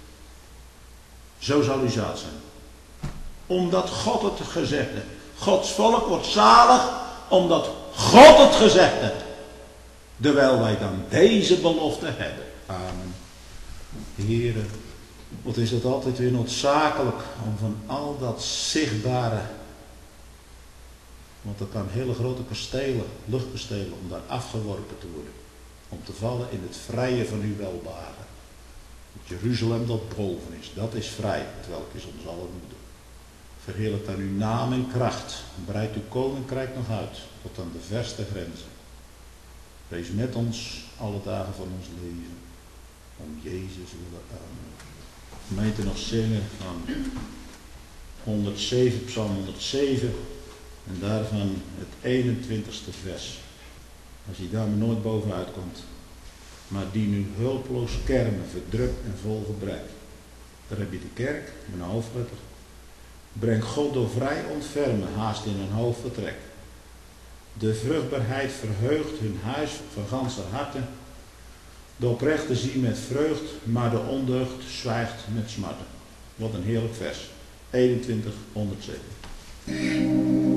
Zo zal uw zaad zijn. Omdat God het gezegd heeft. Gods volk wordt zalig, omdat God het gezegd heeft. Terwijl wij dan deze belofte hebben. Amen. Heere, wat is het altijd weer noodzakelijk om van al dat zichtbare, want dat kan hele grote kastelen, luchtkastelen, om daar afgeworpen te worden. Om te vallen in het vrije van uw welbaren. Het Jeruzalem dat boven is, dat is vrij, het welk is ons allen moeder. Verheerlijk dan uw naam en kracht. Breid uw koninkrijk nog uit, tot aan de verste grenzen. Wees met ons alle dagen van ons leven. Om Jezus willen. Amen. Gemeente nog zingen van 107, Psalm 107. En daarvan het 21ste vers. Als je daar maar nooit bovenuit komt. Maar die nu hulpeloos kermen, verdrukt en vol gebrek. Daar heb je de kerk, met een hoofdletter. Breng God door vrij ontfermen, haast in een hoofdvertrek. De vruchtbaarheid verheugt hun huis van ganser harte. De oprechte zie met vreugd, maar de ondeugd zwijgt met smarten. Wat een heerlijk vers. 21, 107.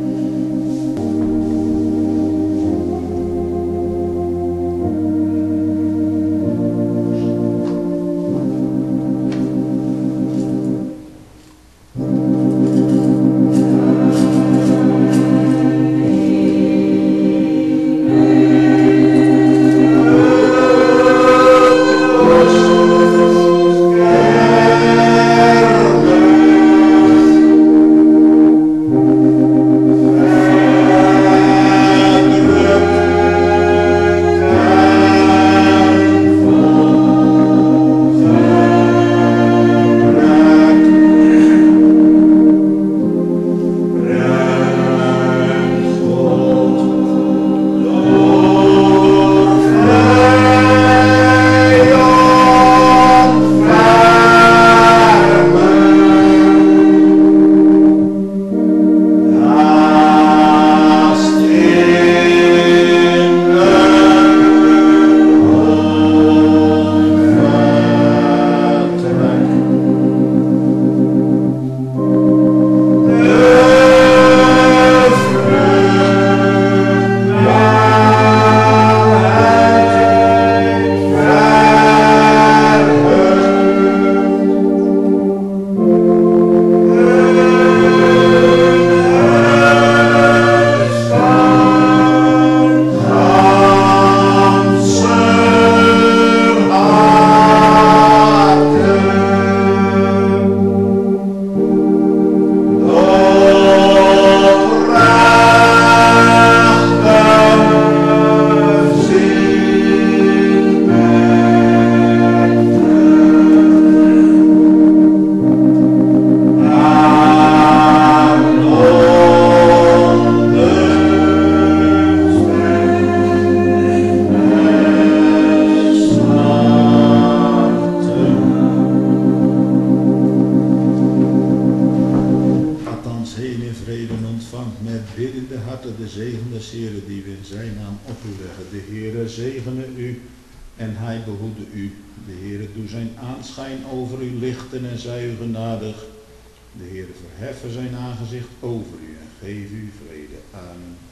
zegen des Heeren die we in zijn naam op u leggen. De Heere zegene u en hij behoede u. De Heere doe zijn aanschijn over u lichten en zij u genadig. De Heere verheffen zijn aangezicht over u en geef u vrede. Amen.